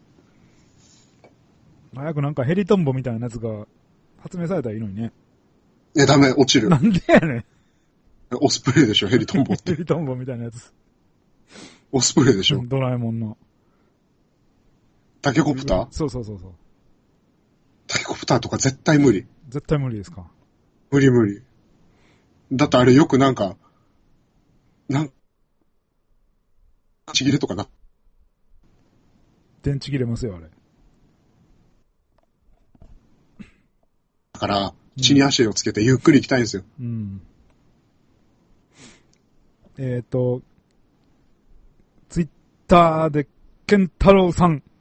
早くなんかヘリトンボみたいなやつが発明されたらいいのにね。 いや、ダメ、落ちる。 なんでやねん。 オスプレイでしょ、ヘリトンボって。 ヘリトンボみたいなやつ。 オスプレイでしょ。 ドラえもんの。 タケコプター？ そうそうそうそう。 タケコプターとか絶対無理。 絶対無理ですか？ 無理無理。だってあれよくなんか、なん、ちぎれとかな。 電池切れますよ、あれ。 だから、地に足をつけてゆっくり行きたいんですよ。 うん。えっと、ツイッターで、ケンタロウさん。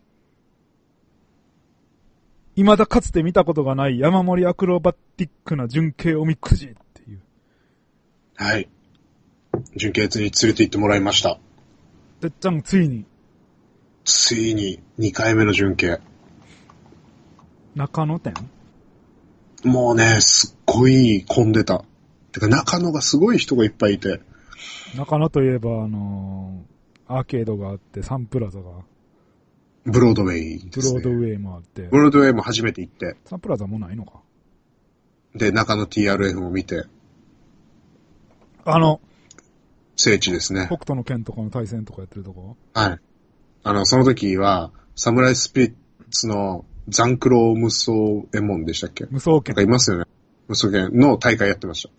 未だかつて見たことがない山盛りアクロバティックな純系おみくじっていう。 はい。純系に連れて行ってもらいました。 てっちゃん、ついに。 ついににかいめの純系。 中野店？ もうね、すっごい混んでた。てか中野がすごい人がいっぱいいて。 中野といえば、あのー、アーケードがあって、サンプラザが。 ブロードウェイですね。 ブロードウェイもあって。 ブロードウェイも初めて行って。 サンプラザもうないのか。 で、中野 ティーアールエフ も見て。 あの、 聖地ですね。 北斗の剣とかの対戦とかやってるとこ？ はい。あの、その時は、サムライスピリッツのザンクロ無双エモンでしたっけ？ 無双剣。 なんかいますよね。無双剣の大会やってました。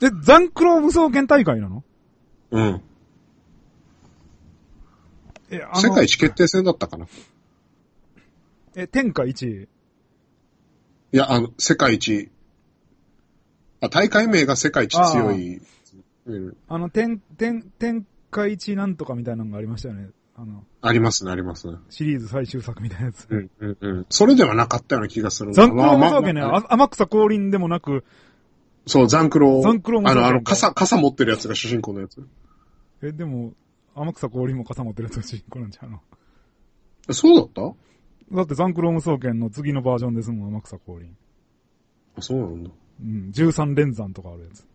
で、ザンクロ無双剣大会なの？ うん。え、あの世界一決定戦だったかな？ え、天下一位？ いや、あの、世界一、あ、大会名が世界一強い。 あ, あの、天、天、天下一なんとかみたいなのがありましたよね。あの、 ありますね、ありますね。 シリーズ最終作みたいなやつ。 うん、うん、うん。それではなかったような気がする。 ザンクロ無双剣ね、まあ、天草降臨でもなく、 そう、ザンクロ。 ザンクロ無双剣。 あの、あの、傘、傘持ってるやつが主人公のやつ。 え、でも、天草降臨も傘持ってるやつが主人公なんちゃうの？ そうだった？ だってザンクロ無双剣の次のバージョンですもん、天草降臨。 あ、そうなんだ。 うん、じゅうさん連山とかあるやつ。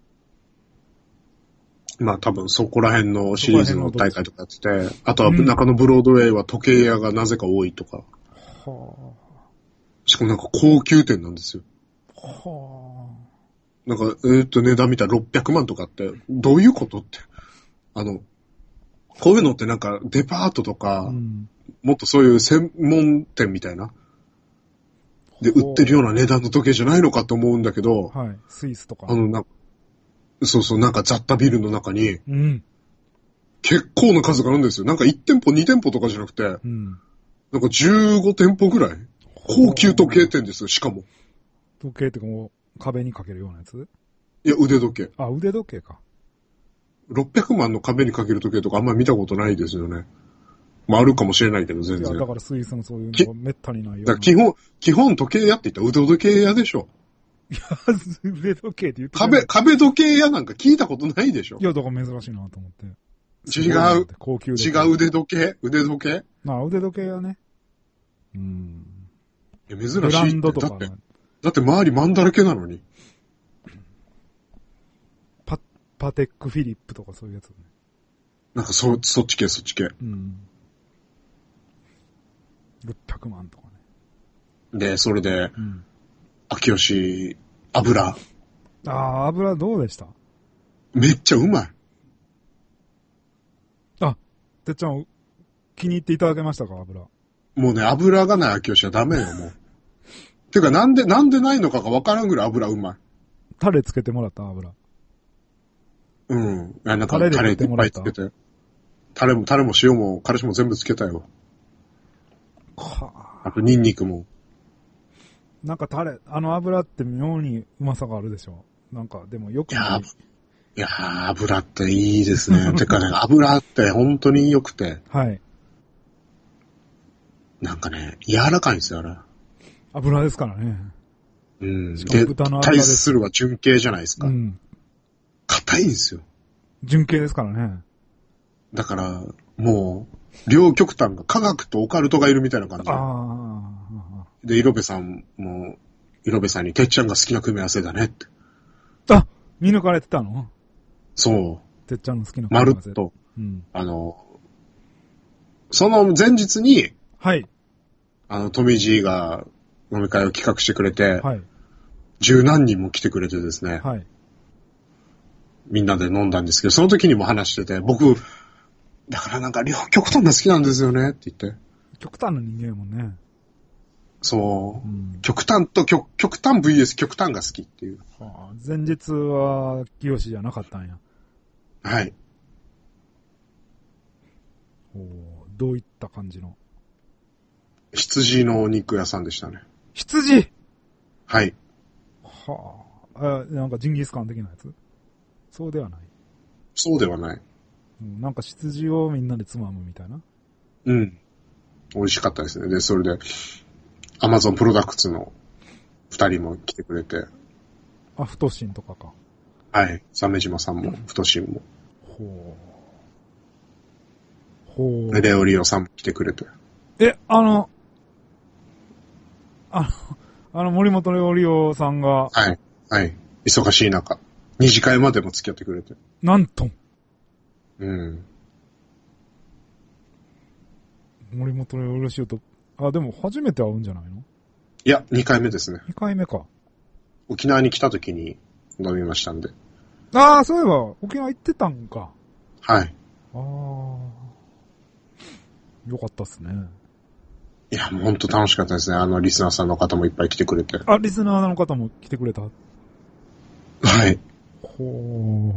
まあ多分そこら辺のシリーズの大会とかやってて、あとは中野ブロードウェイは時計屋がなぜか多いとか。はあ、しかもなんか高級店なんですよ。はあ、なんか、えー、っと値段見たらろっぴゃくまんとかって、どういうことって。あの、こういうのってなんかデパートとか、うん、もっとそういう専門店みたいな。で、売ってるような値段の時計じゃないのかと思うんだけど、 はい、スイスとか。 あの、なそうそう、なんか雑多ビルの中に、うん、結構な数があるんですよ。なんかいち店舗、に店舗とかじゃなくて、うん、なんかじゅうご店舗ぐらい高級時計店ですよ、しかも。 時計ってかもう壁にかけるようなやつ？ いや、腕時計。 あ、腕時計か。 ろっぴゃくまんの壁にかける時計とかあんまり見たことないですよね。まああるかもしれないけど、全然。いや、 だからスイスのそういうのがめったにないような。 だから基本、基本時計屋って言ったら腕時計屋でしょ。 いや、腕時計って言って壁、壁時計屋なんか聞いたことないでしょ。 いや、だから珍しいなと思って。 違う。高級違う腕時計腕時計まあ、腕時計屋ね。うん。 いや、珍しいって。 ブランドとか。 だって、だって周りマンだらけなのに。 パ、パテックフィリップとかそういうやつね。 なんかそ、そっち系そっち系。 うん。ろっぴゃくまんとかね。 で、それで、 うん。 秋吉、油。 ああ、油どうでした？ めっちゃうまい。 あ、てっちゃん、気に入っていただけましたか、油。 もうね、油がない秋吉はダメよ、もう。てか、なんで、なんでないのかがわからんぐらい油うまい。 タレつけてもらった油。 うん。なんかタレでタレいっ食ってもらったぱいつけて。タレも、タレも塩も、からしも全部つけたよ。 はあと、ニンニクも。 なんかタレ、あの油って妙にうまさがあるでしょ。なんか、でもよくいやない。 いやー、油っていいですね。てかね、油って本当に良くて。 はい。 なんかね、柔らかいんですよ、あれ。 油ですからね。 うん。 しかもで、 豚の油対です。 するは純系じゃないですか。 うん。 硬いんですよ。 純系ですからね。 だから、もう、両極端が科学とオカルトがいるみたいな感じで。 ああ。 で、イロベさんも、イロベさんに、てっちゃんが好きな組み合わせだねって。 あ、見抜かれてたの？ そう。 てっちゃんの好きなまるっと。 うん。 あの、その前日に、 はい。 あの、富士が飲み会を企画してくれて、 はい。 十何人も来てくれてですね、 はい。 みんなで飲んだんですけど、その時にも話してて、僕、だからなんか両極端が好きなんですよねって言って。 極端な人間やもんね。 そう。 うん、 極端と極、極端 ブイエス 極端が好きっていう。 はあ、前日は清じゃなかったんや。 はい。 おどういった感じの？ 羊のお肉屋さんでしたね。 羊？ はい。 はあ。あ、なんかジンギスカン的なやつ？そうではない。 そうではない。 うん、なんか羊をみんなでつまむみたいな。 うん。美味しかったですね。で、それで、アマゾンプロダクツの二人も来てくれて。 あ、太しんとかか。 はい。鮫島さんも、太しんも。 ほう。ほう。 レオリオさんも来てくれて。 え、あの、あの、あの森本レオリオさんが。 はい。はい。忙しい中。二次会までも付き合ってくれて。 なんと。 うん。 森本レオリオと、あ、でも初めて会うんじゃないの？ いや、二回目ですね。 二回目か。 沖縄に来た時に飲みましたんで。 ああ、そういえば、沖縄行ってたんか。 はい。 ああ。よかったっすね。 いや、もうほんと楽しかったですね。あの、リスナーさんの方もいっぱい来てくれて。 あ、リスナーの方も来てくれた？ はい。 ほ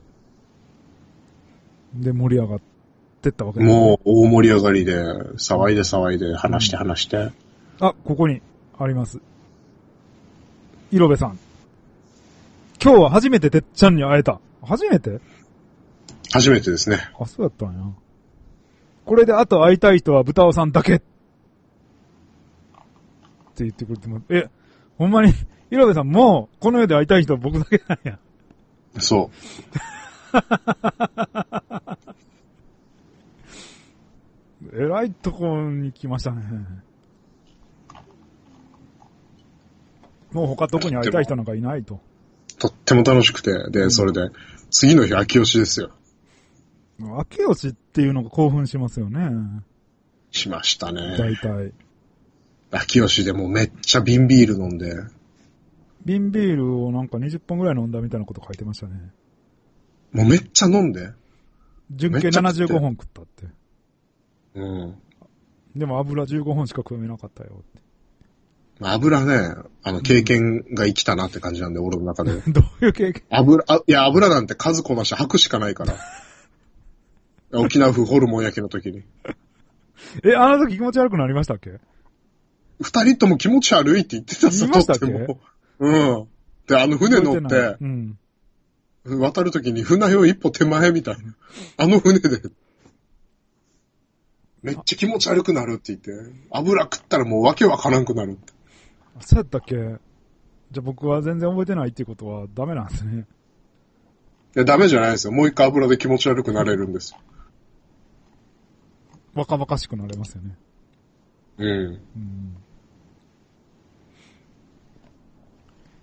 う。で、盛り上がってったわけですね。 もう、大盛り上がりで、騒いで騒いで、話して話して。うん、 あ、ここにあります。イロベさん。今日は初めててっちゃんに会えた。初めて？ 初めてですね。 あ、そうやったんや。これであと会いたい人は豚尾さんだけ。って言ってくれても、え、ほんまに、イロベさんもう、この世で会いたい人は僕だけなんや。 そう。 えらいとこに来ましたね。もう他どこに会いたい人なんかいないと。 とっても楽しくて、で、うん、それで、次の日、秋吉ですよ。 秋吉っていうのが興奮しますよね。 しましたね。 大体。 秋吉でもめっちゃ瓶ビール飲んで。 瓶ビールをなんかにじゅっぽんぐらい飲んだみたいなこと書いてましたね。 もうめっちゃ飲んで。 純計ななじゅうごほん食ったって。 うん。 でも油じゅうごほんしか食えなかったよって。 油ね、あの、経験が生きたなって感じなんで、うん、俺の中で。 どういう経験？ 油、あ、いや、油なんて数こなして吐くしかないから。沖縄風ホルモン焼きの時に。 え、あの時気持ち悪くなりましたっけ？ 二人とも気持ち悪いって言ってたさ、 言いましたっけ？ うん。で、あの船乗って、うん、渡る時に船酔い一歩手前みたいな。あの船で。めっちゃ気持ち悪くなるって言って、油食ったらもうわけわからんくなるって。 そうやったっけ？じゃあ僕は全然覚えてないっていうことはダメなんですね。 いや、ダメじゃないですよ。もう一回油で気持ち悪くなれるんですよ。 若々しくなれますよね。 うん。うん、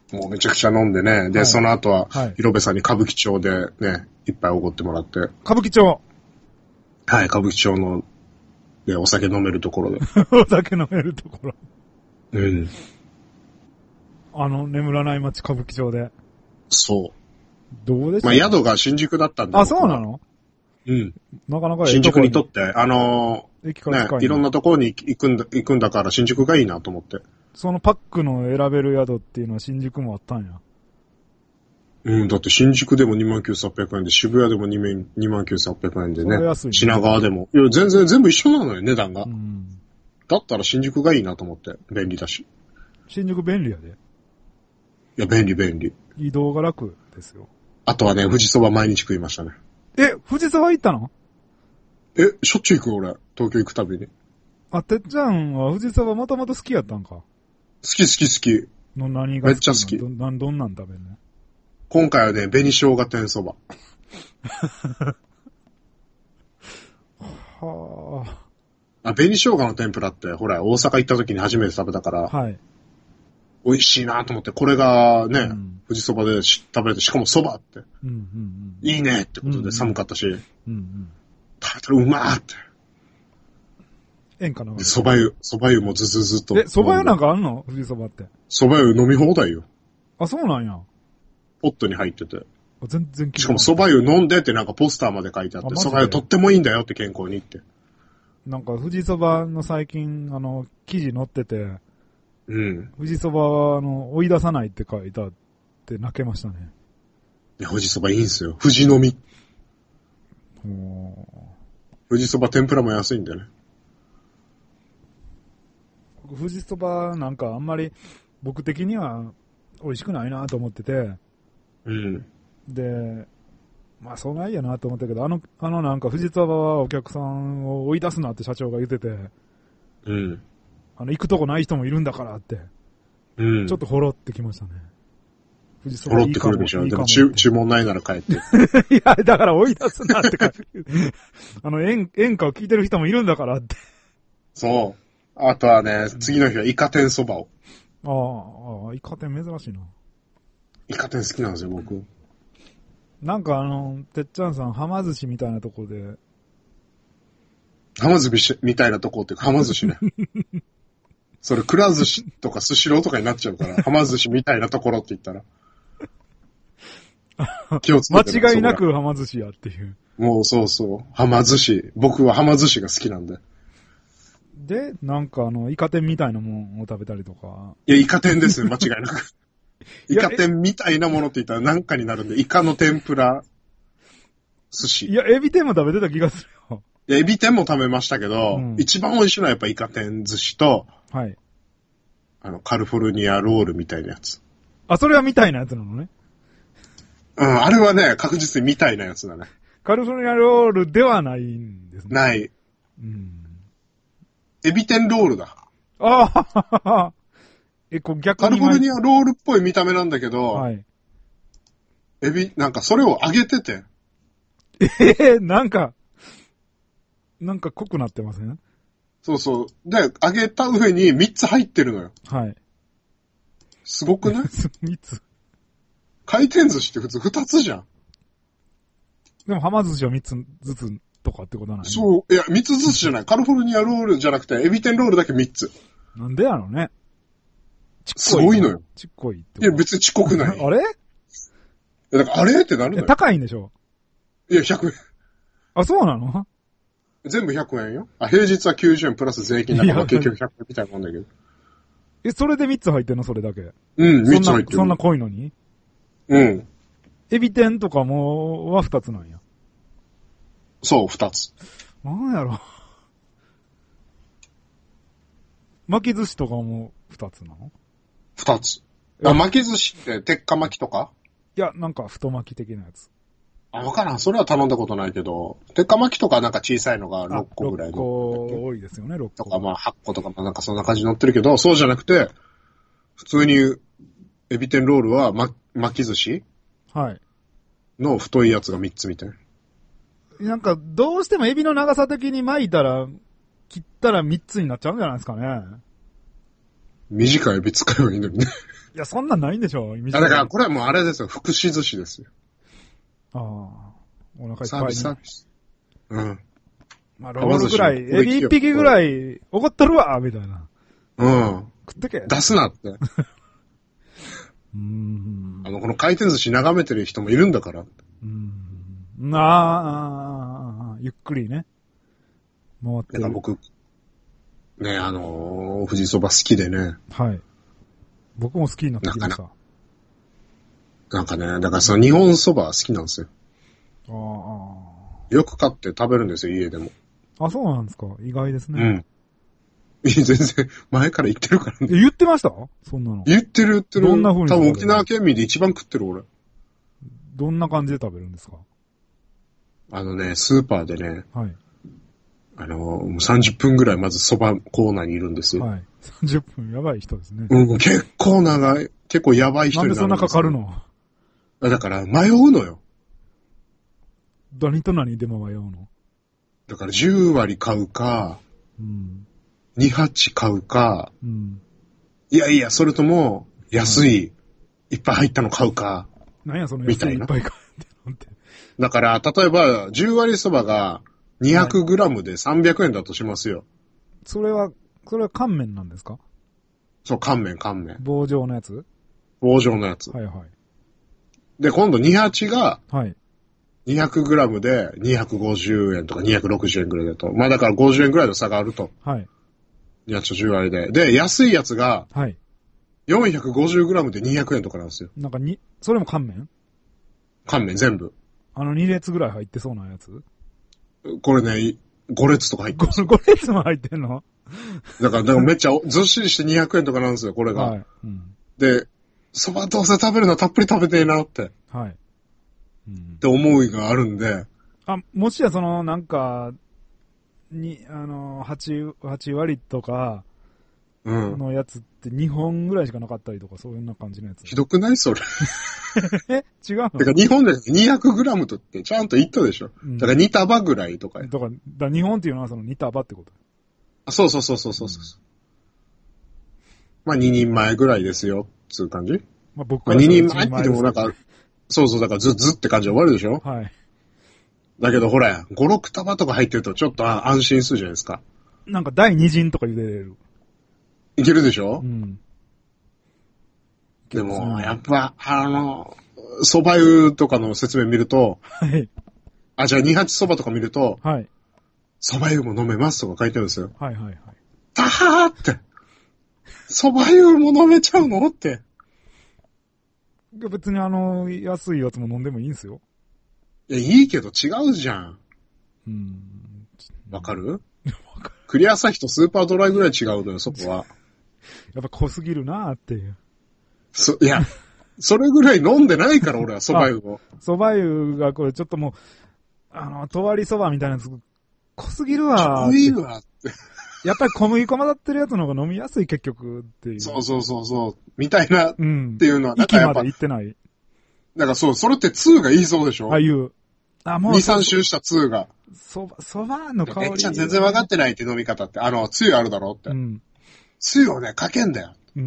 もうめちゃくちゃ飲んでね。で、はい、その後は、 はい、 広部さんに歌舞伎町でね、いっぱいおごってもらって。 歌舞伎町はい、歌舞伎町の、で、お酒飲めるところで。 お酒飲めるところ。 うん。 あの、眠らない街歌舞伎町で。 そう。 どうでした？ まあ、宿が新宿だったんで。 あ、そうなの？ うん。 なかなか新宿にとって、あのー、 駅から近い、 ね、いろんなところに行くんだ、行くんだから新宿がいいなと思って。 そのパックの選べる宿っていうのは新宿もあったんや。 うん、だって新宿でもにまんきゅうせんはっぴゃくえんで、渋谷でもにまんきゅうせんはっぴゃくえんでね。 安いね。 品川でも。いや、全然、全部一緒なのよ、値段が。 うん。 だったら新宿がいいなと思って。便利だし。 新宿便利やで。 いや、便利便利。 移動が楽ですよ。 あとはね、富士そば毎日食いましたね。 え、富士そば行ったの？ え、しょっちゅう行く俺。東京行くたびに。 あ、てっちゃんは富士そばもともと好きやったんか？好き好き好き。 の何が好き？ めっちゃ好き。 ど、ど, どんなん食べるの？ 今回はね、紅生姜天そば。 はあ。あ、紅生姜の天ぷらって、ほら、大阪行った時に初めて食べたから、 はい。 美味しいなと思って、これがね、うん、富士そばで食べれて、しかもそばって、 うんうんうん、 いいねってことで寒かったし、うんうん、 食べたらうまーって。 演歌の。 蕎麦湯、蕎麦湯もずずずっと。 え、蕎麦湯なんかあんの？富士そばって。 蕎麦湯飲み放題よ。 あ、そうなんや。 ポットに入ってて。 全然しかも蕎麦湯飲んでってなんかポスターまで書いてあって、蕎麦湯とってもいいんだよって健康にって。 なんか富士そばの最近、あの、記事載ってて、 うん。 富士そばは、あの、追い出さないって書いたって泣けましたね。 いや、富士そばいいんすよ。富士飲み。富士そば天ぷらも安いんだよね。 富士そばなんかあんまり僕的には美味しくないなと思ってて。 うん。 で、まあそうないやなと思ったけど、あの、あのなんか富士そばはお客さんを追い出すなって社長が言ってて。 うん。 あの、行くとこない人もいるんだからって。 うん。 ちょっとほろってきましたね。 富士そばいいかも。ほろってくるでしょ。でも注、注文ないなら帰って。 いや、だから追い出すなって感じ。あの、演、演歌を聞いてる人もいるんだからって。 そう。あとはね、次の日はイカ天そばを。 ああ、イカ天珍しいな。 イカ天好きなんですよ、僕。 なんかあの、てっちゃんさん、はま寿司みたいなとこで。 はま寿司みたいなとこっていうか、はま寿司ね。それ、くら寿司とかスシローとかになっちゃうから、はま寿司みたいなところって言ったら。気をつけて。 間違いなくはま寿司やっていう。 もうそうそう。はま寿司。僕ははま寿司が好きなんで。 で、なんかあの、イカ天みたいなもんを食べたりとか。 いや、イカ天ですよ、間違いなく。イカ天みたいなものって言ったら何かになるんで、イカの天ぷら、寿司。 いや、エビ天も食べてた気がするよ。 いや、エビ天も食べましたけど、うん、一番美味しいのはやっぱイカ天寿司と、 はい。 あの、カリフォルニアロールみたいなやつ。 あ、それはみたいなやつなのね。 うん、あれはね、確実にみたいなやつだね。 カリフォルニアロールではないんですね。 ない。 うん。 エビ天ロールだ。 ああえ、こう逆に。 カリフォルニアロールっぽい見た目なんだけど、 はい。 エビ、なんかそれを揚げてて。 えー、なんか、なんか濃くなってますね。 そうそう。で、揚げた上にみっつ入ってるのよ。 はい。 すごくない？ みっ つ。 回転寿司って普通ふたつじゃん。 でも、はま寿司はみっつずつとかってことはない？ そう。いや、みっつずつじゃない。カリフォルニアロールじゃなくて、エビ天ロールだけみっつ。 なんでやろね。 ちっこい。すごいのよ。 ちっこいって。 いや、別にちっこくない。 あれ？いや、だからあれってなるのよ。 高いんでしょ？ いや、ひゃくえん。 あ、そうなの？ 全部ひゃくえんよ。あ、平日はきゅうじゅうえんプラス税金だから結局ひゃくえんみたいなもんだけど。 え、それでみっつ入ってんの？それだけ。 うん、みっつ入ってる。 そんな濃いのに？ うん。 エビ天とかも、はふたつなんや。 そう、ふたつ。 なんやろ。巻き寿司とかもふたつなの？ ふたつ。あ、巻き寿司って鉄火巻きとか？ いや、なんか太巻き的なやつ。 あ、わからん。それは頼んだことないけど、鉄火巻きとかなんか小さいのがろっこぐらいの。 ろっこ多いですよね、ろっこ。 とかまあはっことかなんかそんな感じに乗ってるけど、そうじゃなくて、普通にエビ天ロールは、ま、巻き寿司はい。 の太いやつがみっつみたいな。 なんか、どうしてもエビの長さ的に巻いたら、切ったらみっつになっちゃうんじゃないですかね。 短いエビ使えばいいのにね。 いや、そんなんないんでしょ、 あ、だからこれはもうあれですよ、福祉寿司ですよ。 ああ、お腹いっぱいに。 サービスサービス。うん。 まあ、ロールぐらい、エビ一匹ぐらい、怒ってるわみたいな。 うん。 食ってけ。 出すなって。 うーん。 あの、この回転寿司眺めてる人もいるんだから。 うーん。ああ、ゆっくりね。回ってる。 だから僕、ね、あのー、富士そば好きでね。 はい。僕も好きになってきました。 なんかね、だからその日本そば好きなんですよ。 ああ。 よく買って食べるんですよ、家でも。 あ、そうなんですか。意外ですね。 うん。全然、前から言ってるからね。 え、言ってましたそんなの。 言ってる言ってる。 どんな風に多分沖縄県民で一番食ってる俺。 どんな感じで食べるんですか？ あのね、スーパーでね。 はい。 あの、もうさんじゅっぷんぐらいまずそばコーナーにいるんですよ。 はい。さんじゅっぷんやばい人ですね。 うん、結構長い、結構やばい人になるんですよ。 なんでそんなかかるの？ だから迷うのよ。 何と何でも迷うの？ だからじゅう割買うか、うん、にはち買うか、うん、いやいや、それとも安い、いっぱい入ったの買うか。 何やその安いいっぱい買うって。 だから、例えばじゅう割そばがにひゃくグラムでさんびゃくえんだとしますよ。はい、 それは、それは乾麺なんですか？ そう、乾麺、乾麺。 棒状のやつ？ 棒状のやつ。 はいはい。 で、今度にはちが、 はい。 にひゃくグラムでにひゃくごじゅうえんとかにひゃくろくじゅうえんぐらいだと。まあだからごじゅうえんぐらいの差があると。 はい。 にはちとじゅう割で。で、安いやつが、はい。よんひゃくごじゅうグラムでにひゃくえんとかなんですよ。 なんかに、それも乾麺？ 乾麺全部。 あのに列ぐらい入ってそうなやつ？ これね、ご列とか入ってる。 ご列も入ってんの？ だから、だからめっちゃずっしりしてにひゃくえんとかなんですよ、これが。はい。うん、で、そばどうせ食べるのたっぷり食べてえなって。はい。うん、って思いがあるんで。 あ、もしやその、なんか、に、あの、はち、はち割とか、うん。のやつってにほんぐらいしかなかったりとか、そういうような感じのやつ。 ひどくないそれ。 え違うの？ てか日本でにひゃくグラムとってちゃんと言ったでしょ。うん、だからに束ぐらいとか。 だから、だ日本っていうのはそのに束ってこと。 あ、そうそうそうそうそうそう、うん。まあににんまえぐらいですよ、つう感じ。まあ僕は、まあ、ににんまえって言ってもなんか、そうそう、だからず、ずって感じで終わるでしょ？はい。だけどほら、ご、ろく束とか入ってるとちょっと安心するじゃないですか。 なんか第二陣とか茹でれる。 いけるでしょ？うん。でも、やっぱ、あの、蕎麦湯とかの説明見ると、はい。あ、じゃあにはち蕎麦とか見ると、はい。蕎麦湯も飲めますとか書いてあるんですよ。はいはいはい。たはーって。蕎麦湯も飲めちゃうのって。 いや別にあの、安いやつも飲んでもいいんですよ。 いや、いいけど違うじゃん。うん。わかる？わかる。クリアサヒとスーパードライぐらい違うのよ、そこは。 やっぱ濃すぎるなーっていう。 そ、いや、それぐらい飲んでないから、俺は蕎麦湯を。 蕎麦湯がこれちょっともう、あの、とわり蕎麦みたいなやつ、濃すぎるわー。濃いわって。 やっぱり小麦粉混ざってるやつの方が飲みやすい結局っていう。 そうそうそうそう。みたいな、っていうのは、 うん、息までいってない。 だからそう、それってにが言いそうでしょ？ ああいう。あ、もう。 に、さん周したにが。 蕎麦、蕎麦の香り。 めっちゃ全然分かってないって飲み方って、あの、つゆあるだろって。うん。つゆをね、かけんだよ。うんうん。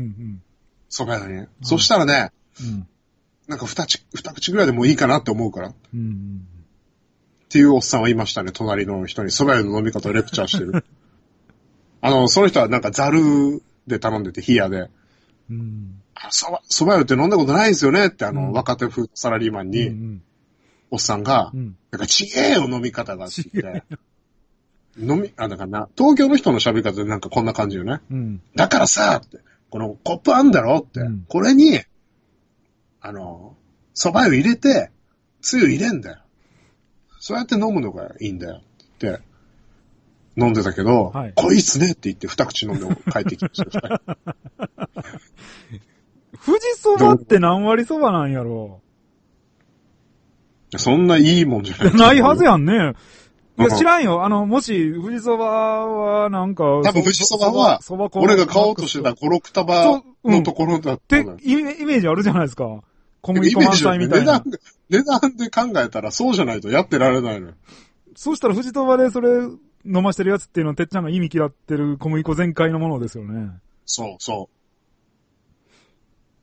蕎麦屋に。そしたらね、うん。なんか二口、二口ぐらいでもいいかなって思うから。うん、うん。っていうおっさんはいましたね、隣の人に蕎麦屋の飲み方をレクチャーしてる。あの、その人はなんかザルで頼んでて、冷やで。うん。あ、蕎麦、蕎麦屋って飲んだことないですよねって、あの、うん、若手風サラリーマンに、うんうん、おっさんが、うん、なんかちげえよ飲み方がって言って。飲み、あ、だからな、東京の人の喋り方でなんかこんな感じよね。うん。だからさ、って、このコップあんだろって、うん、これに、あの、蕎麦湯入れて、つゆ入れんだよ。そうやって飲むのがいいんだよって言って、飲んでたけど、はい、こいつねって言って二口飲んで帰ってきました。 富士蕎麦って何割蕎麦なんやろう？そんないいもんじゃない。 ないはずやんね。いや、知らんよ。あの、もし、富士蕎麦は、なんか、 多分富士蕎麦は、俺が買おうとしてたご、ろく束のところだったの、うん、 ってイメージあるじゃないですか。小麦粉満載みたいな。 値段、値段で考えたらそうじゃないとやってられないのよ。 そうしたら富士蕎麦でそれ飲ましてるやつっていうのは、てっちゃんが意味嫌ってる小麦粉全開のものですよね。 そうそう。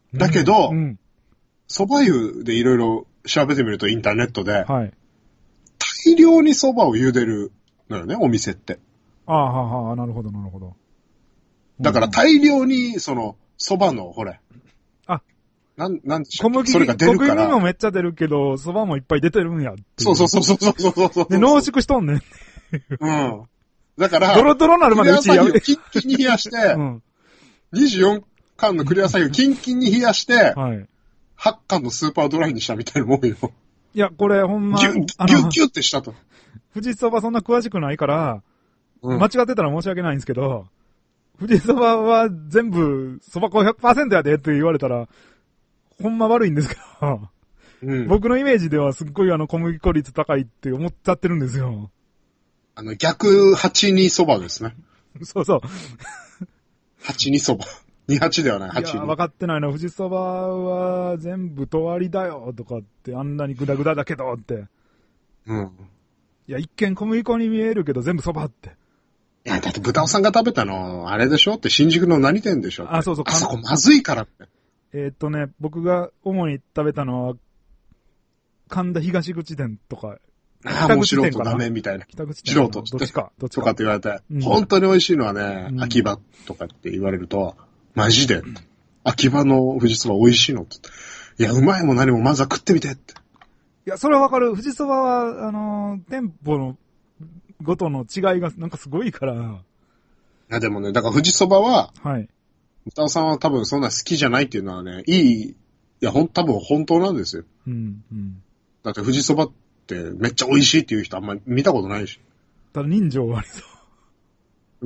だけど、 うん。 蕎麦湯でいろいろ調べてみるとインターネットで、 はい。 大量に蕎麦を茹でるのよね、お店って。 ああ、はあ、はあ、なるほど、なるほど。 だから大量に、その、蕎麦の、ほれ。 あ、 なん、なんでしょう。 小麦、 それが出るから。 小麦もめっちゃ出るけど、蕎麦もいっぱい出てるんやっていう。 そうそうそうそうそうそうそう。 で、濃縮しとんねん。 うん。だから、 ドロドロなるまでうちやる。キンキンに冷やして、うん、にじゅうよんかんのクリア作業キンキンに冷やして、はい。はちかんのスーパードライにしたみたいなもんよ。 いや、これほんま。 ギュッ、ギュッギュッってしたと。 富士蕎麦そんな詳しくないから、うん、間違ってたら申し訳ないんですけど、富士蕎麦は全部蕎麦粉 ひゃくパーセント やでって言われたら、ほんま悪いんですけど、うん、僕のイメージではすっごいあの小麦粉率高いって思っちゃってるんですよ。 あの、逆はちに蕎麦ですね。 そうそう。 はちに蕎麦。にじゅうはちではない、はちに。いや、 分かってないな。富士蕎麦は全部とわりだよとかって、あんなにグダグダだけどって。うん。いや、一見小麦粉に見えるけど全部蕎麦って。 いや、だって豚尾さんが食べたの、あれでしょって新宿の何店でしょって。 あ、そうそう。 あそこまずいからって。 えー、っとね、僕が主に食べたのは、神田東口店とか、 ああ、もう素人ダメみたいな。 北口店。素人。 どっちか、どっちか。 とかって言われて、うん、本当に美味しいのはね、うん、秋葉とかって言われると、マジで、うん、秋葉の富士蕎麦美味しいのって。いや、うまいも何もまずは食ってみてって。 いや、それはわかる。富士蕎麦は、あのー、店舗のごとの違いがなんかすごいから。いや、でもね、だから富士蕎麦は、はい。歌尾さんは多分そんな好きじゃないっていうのはね、いい、いや、ほん、多分本当なんですよ。うん、うん。だって富士蕎麦ってめっちゃ美味しいっていう人あんまり見たことないし。 ただ人情はありそう。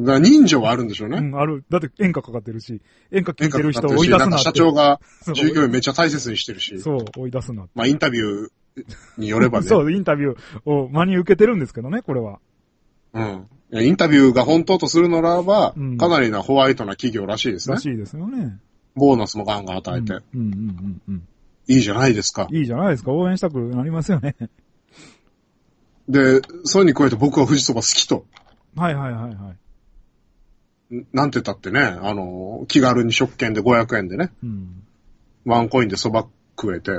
だから人情はあるんでしょうね。 うん、ある。だって演歌かかってるし、演歌聴いてる人を追い出すなって。なんか社長が従業員めっちゃ大切にしてるし。 そう、追い出すなって。 まあインタビューによればね。 そう、インタビューを真に受けてるんですけどね、これは。 うん。インタビューが本当とするならば、うん、かなりなホワイトな企業らしいですね。 らしいですよね。 ボーナスもガンガン与えて。うん、うん、うん、うん。いいじゃないですか。 いいじゃないですか。応援したくなりますよね。 で、それに加えて僕は富士蕎麦好きと。 はいはいはいはい。 なんて言ったってね、あの、気軽に食券でごひゃくえんでね。うん、ワンコインで蕎麦食えて、うん、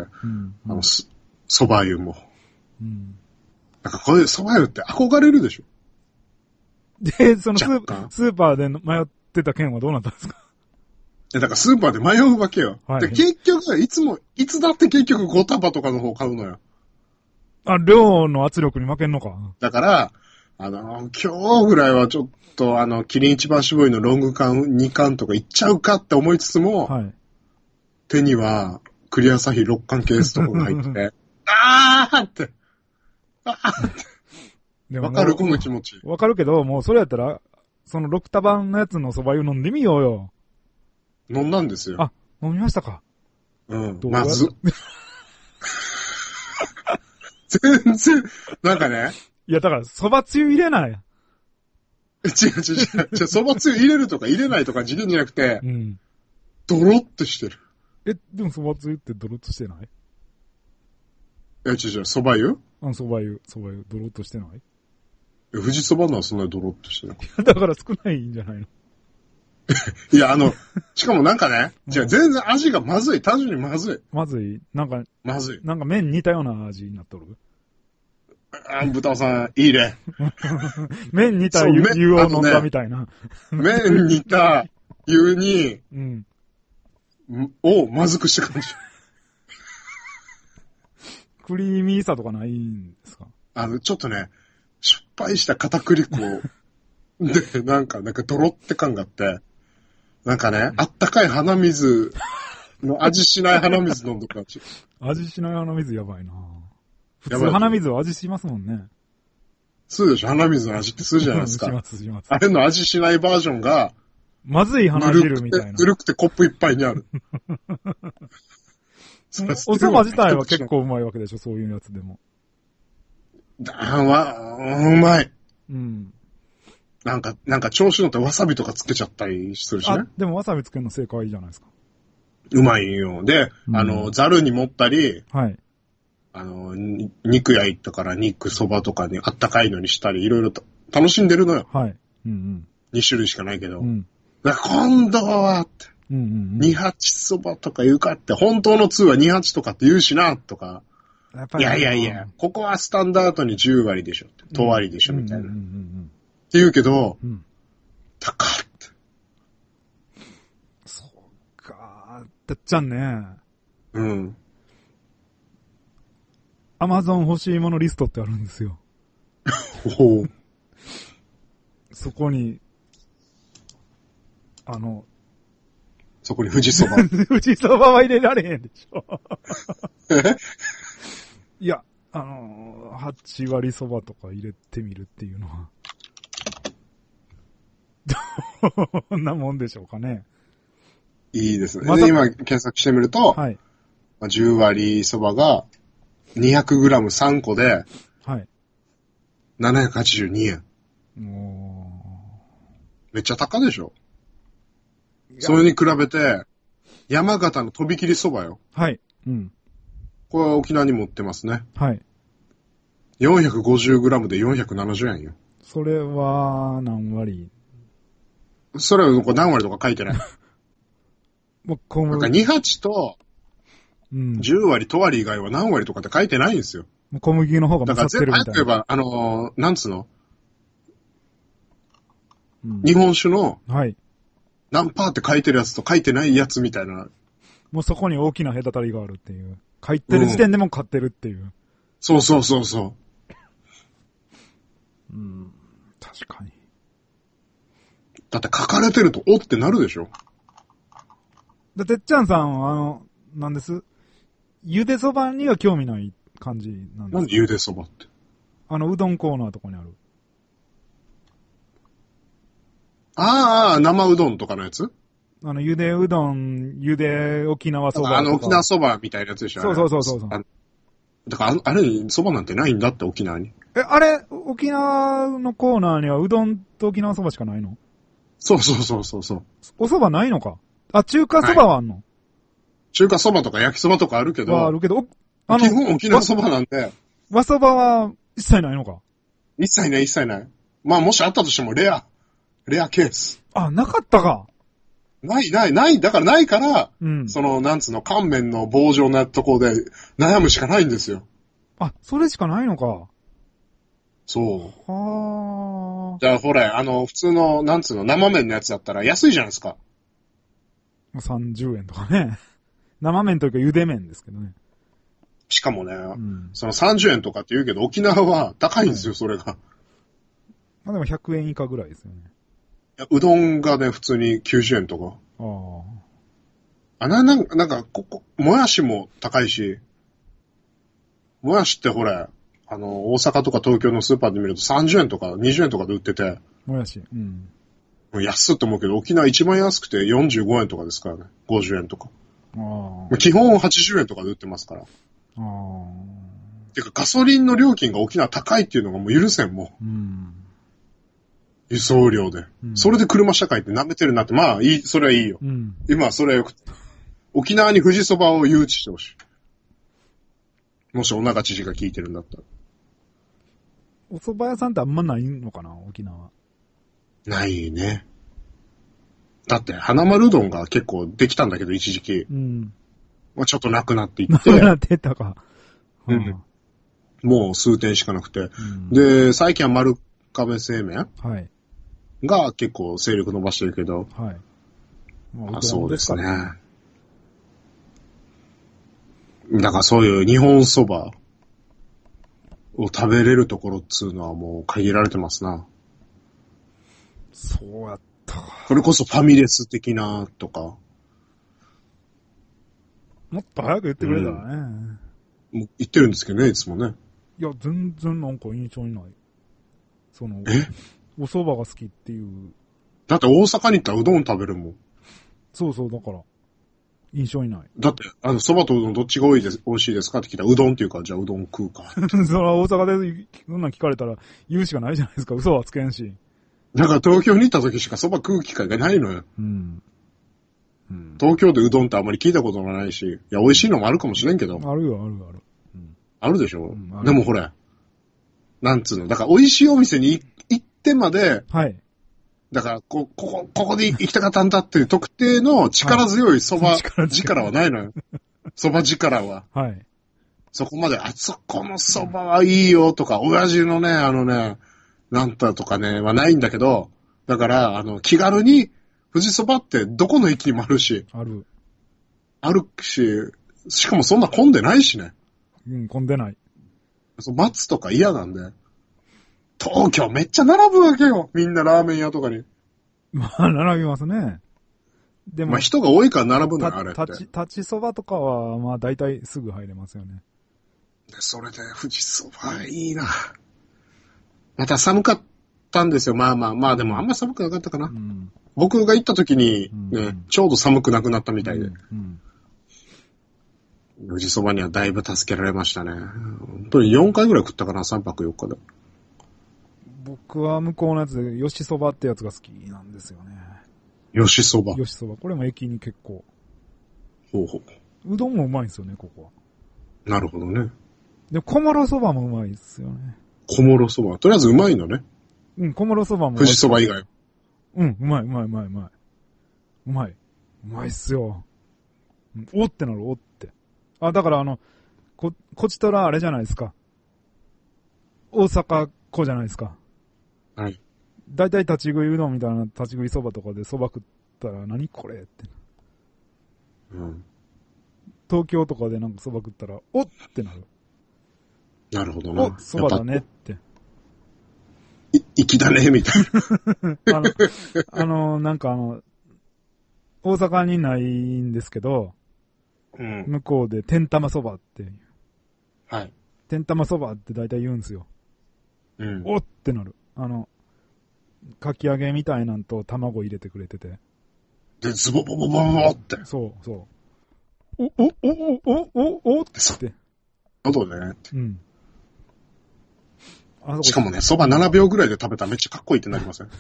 あの、蕎麦湯も。うん、なんかこういう蕎麦湯って憧れるでしょ。 で、そのスー、スーパーで迷ってた件はどうなったんですか？ だからスーパーで迷うわけよ。はい、で結局、いつも、いつだって結局ご束とかの方買うのよ。 あ、量の圧力に負けんのか。 だから、あの、今日ぐらいはちょっと、あの、キリン一番搾りのロング缶にかんとかいっちゃうかって思いつつも、はい、手にはクリアサヒろっかんケースとかが入ってて、あーって、あーって。わかるこの気持ち。 わかるけど、もうそれやったら、そのろく束のやつの蕎麦湯飲んでみようよ。 飲んだんですよ。 あ、飲みましたか。 うん、まず。全然、なんかね。 いや、だから、蕎麦つゆ入れない。違う違う違う。蕎麦つゆ入れるとか入れないとか次元じゃなくて、うん。ドロッとしてる。 え、でも蕎麦つゆってドロッとしてない？ え、違う違う、蕎麦湯？ あ、蕎麦湯、蕎麦湯、ドロッとしてない？ え、富士蕎麦のはそんなにドロッとしてない。 いや、だから少ないんじゃないの？ いや、あの、しかもなんかね、じゃあ全然味がまずい。単純にまずい。 まずいなんか、 まずい。 なんか麺似たような味になっとる。 あ、豚尾さん、いいね。 麺似た湯、湯を飲んだみたいな。 ね、麺似た湯に、うん。をまずくした感じ。 クリーミーさとかないんですか？ あの、ちょっとね、失敗した片栗粉で、なんか、なんかドロって感があって、なんかね、あったかい鼻水の味しない鼻水飲んどく感じ。 味しない鼻水やばいな。普通鼻水は味しますもんね。 するでしょ？鼻水の味ってするじゃないですか。 しますします。 あれの味しないバージョンが、 まずい鼻汁みたいな。 ずるくてコップいっぱいにある。 お蕎麦自体は結構うまいわけでしょ、そういうやつでも。 あわ、うまい。うん。なんか、なんか調子乗ってわさびとかつけちゃったりするしね。あ、 でもわさびつけるの正解はいいじゃないですか。 うまいよ。で、うん、あの、ザルに盛ったり、はい。あの、肉焼いたから肉、蕎麦とかにあったかいのにしたり、いろいろと楽しんでるのよ。はい。うんうん。に種類しかないけど。うん。だから今度はって。 うんうんうん、 にはちそばとか言うかって、本当のにはにはちとかって言うしな、とか。 やっぱりいやいやいや、ここはスタンダードにじゅう割でしょ。と割でしょ、みたいな。って言うけど、うん、高っ。 そうか、てっちゃんね。 うん。 アマゾン欲しいものリストってあるんですよ。 ほう。 そこに、あの、 そこに富士そば。 富士そばは入れられへんでしょ。 えいや、あのー、はち割そばとか入れてみるっていうのは。どんなもんでしょうかね。 いいですね。ま、で今検索してみると、 はい、 じゅう割そばが にひゃくグラムさんこで、 はい、 ななひゃくはちじゅうにえん。 もうめっちゃ高でしょ。それに比べて、山形のとびきりそばよ。 はい。うん。 これは沖縄にも売ってますね。 はい。 よんひゃくごじゅうグラムでよんひゃくななじゅうえんよ。 それは何割？ それは何割とか書いてない。 もうこなんかにじゅうはちとじゅう割と割以外は何割とかって書いてないんですよ。 もう小麦の方が勝ってるみたいな。 だから全部、例えば、あのー、なんつうの、うん、日本酒の、 はい。 何パーって書いてるやつと書いてないやつみたいな。 もうそこに大きな隔たりがあるっていう。書いてる時点でも買ってるっていう。うん、 そうそうそうそう。 うん、確かに。 だって書かれてると、おってなるでしょ。 で、てっちゃんさんは、あの、なんです。ゆでそばには興味ない感じなんですか？ なんでゆでそばって。 あの、うどんコーナーとかにある。 ああ、生うどんとかのやつ？ あの、ゆでうどん、ゆで沖縄そばとか。 あの、沖縄そばみたいなやつでしょ。 そうそうそうそうそう。 だから、あれにそばなんてないんだって、沖縄に。 え、あれ、沖縄のコーナーにはうどんと沖縄そばしかないの？ そうそうそうそうそう。 おそばないのか？あ、中華そばはあんの？はい、 中華そばとか焼きそばとかあるけど。 あるけど、あの、 基本沖縄そばなんで。 和そばは一切ないのか？ 一切ない、一切ない。まあ、もしあったとしてもレア。レアケース。 あ、なかったか。 ない、ない、ない、だからないから、 うん、 その、なんつうの、乾麺の棒状なところで悩むしかないんですよ。 あ、それしかないのか。 そう。 はあ。 じゃあ、ほら、あの、普通の、なんつうの、生麺のやつだったら安いじゃないですか。 さんじゅうえんとかね。生麺というか茹で麺ですけどね。 しかもね、 うん、 そのさんじゅうえんとかって言うけど、沖縄は高いんですよ、はい、それが。 まあでもひゃくえん以下ぐらいですよね。 いや、うどんがね、普通にきゅうじゅうえんとか。 ああ。あ、な、なんか、なんか、ここ、もやしも高いし、もやしってほら、あの、大阪とか東京のスーパーで見るとさんじゅうえんとかにじゅうえんとかで売ってて。 もやし。うん。 もう安っと思うけど、沖縄一番安くてよんじゅうごえんとかですからね。ごじゅうえんとか。 ああ。 基本はちじゅうえんとかで売ってますから。ああ。 てか、ガソリンの料金が沖縄高いっていうのがもう許せん、もう。うん。 輸送料で、うん。それで車社会って舐めてるなって、まあ、いい、それはいいよ。 うん、 今はそれはよく、沖縄に富士そばを誘致してほしい。もし、小長知事が聞いてるんだったら。 お蕎麦屋さんってあんまないのかな、沖縄。 ないね。だって、花丸うどんが結構できたんだけど、一時期。 うん。 まあ、ちょっとなくなっていって。 なくなってったか。 うん。もう数点しかなくて。うん、で、最近は丸亀製麺はい。 が結構勢力伸ばしてるけど。 はい。 まあ、そうですね。だからそういう日本そばを食べれるところっつうのはもう限られてますな。 そうやったか。 それこそファミレス的なとか。 もっと早く言ってくれたらね。うん、 もう言ってるんですけどね、いつもね。 いや、全然なんか印象にない。その、 えお蕎麦が好きっていう。 だって大阪に行ったらうどん食べるもん。 そうそう、だから。印象にない。 だって、あの、蕎麦とうどんどっちが多いです、美味しいですかって聞いたら、うどんっていうから、じゃあうどん食うか。 それは大阪でそんなん聞かれたら言うしかないじゃないですか。嘘はつけんし。 だから東京に行った時しか蕎麦食う機会がないのよ。 うんうん、 東京でうどんってあんまり聞いたことがないし、いや、美味しいのもあるかもしれんけど。 あるよ、あるある。 うん、あるでしょ、うん、 るでもほら、なんつうの、だから美味しいお店に行ってまで、 はい。 だから、こ、ここ、ここで行きたかったんだっていう特定の力強い蕎麦、 はい、 力はないのよ。蕎麦力は。 はい。 そこまで、あそこの蕎麦はいいよとか、親父のね、あのね、なんたとかね、はないんだけど、だから、あの、気軽に、富士蕎麦ってどこの駅にもあるし。 ある。 あるし、しかもそんな混んでないしね。 うん、混んでない。 そう待つとか嫌なんで。東京めっちゃ並ぶわけよ。みんなラーメン屋とかに。 まあ、並びますね。でも、 まあ人が多いから並ぶのよ、あれって。 立ち、立ちそばとかは、まあ大体すぐ入れますよね。 で、それで富士そばいいな。また寒かったんですよ。まあまあまあ、でもあんま寒くなかったかな。うん、僕が行った時に、ね、うん、ちょうど寒くなくなったみたいで。うんうん富士そばにはだいぶ助けられましたね。本当によんかいぐらい食ったかな、さんぱくよっかで。 僕は向こうのやつで、吉そばってやつが好きなんですよね。 吉そば吉そば。これも駅に結構。 ほうほう。 うどんもうまいんですよね、ここは。 なるほどね。 で、小諸そばもうまいですよね。 小諸そば。とりあえずうまいのね。 うん、小諸そばも。 富士そば以外。 うん、うまい、うまい、うまい、うまい。うまい。うまいっすよ。おってなる、おって。あ、だからあの、こ、こちとらあれじゃないですか。大阪子じゃないですか。 はい。 だいたい立ち食いうどんみたいな立ち食いそばとかでそば食ったら何これって。 うん。 東京とかでなんかそば食ったら、おってなる。 なるほどな。 お、そばだねって。 い、粋だね、みたいな。 あの、あの、なんかあの、大阪にないんですけど、うん、向こうで天玉そばっていう。 はい。 天玉そばって大体言うんですよ。うん。おってなる。あの、かき揚げみたいなんと卵入れてくれてて。 で、ズボボボボボって。 そうそう。お、お、お、お、お、お、おって。 そうね。 うん。 あしかもね、そばななびょうぐらいで食べたらめっちゃかっこいいってなりません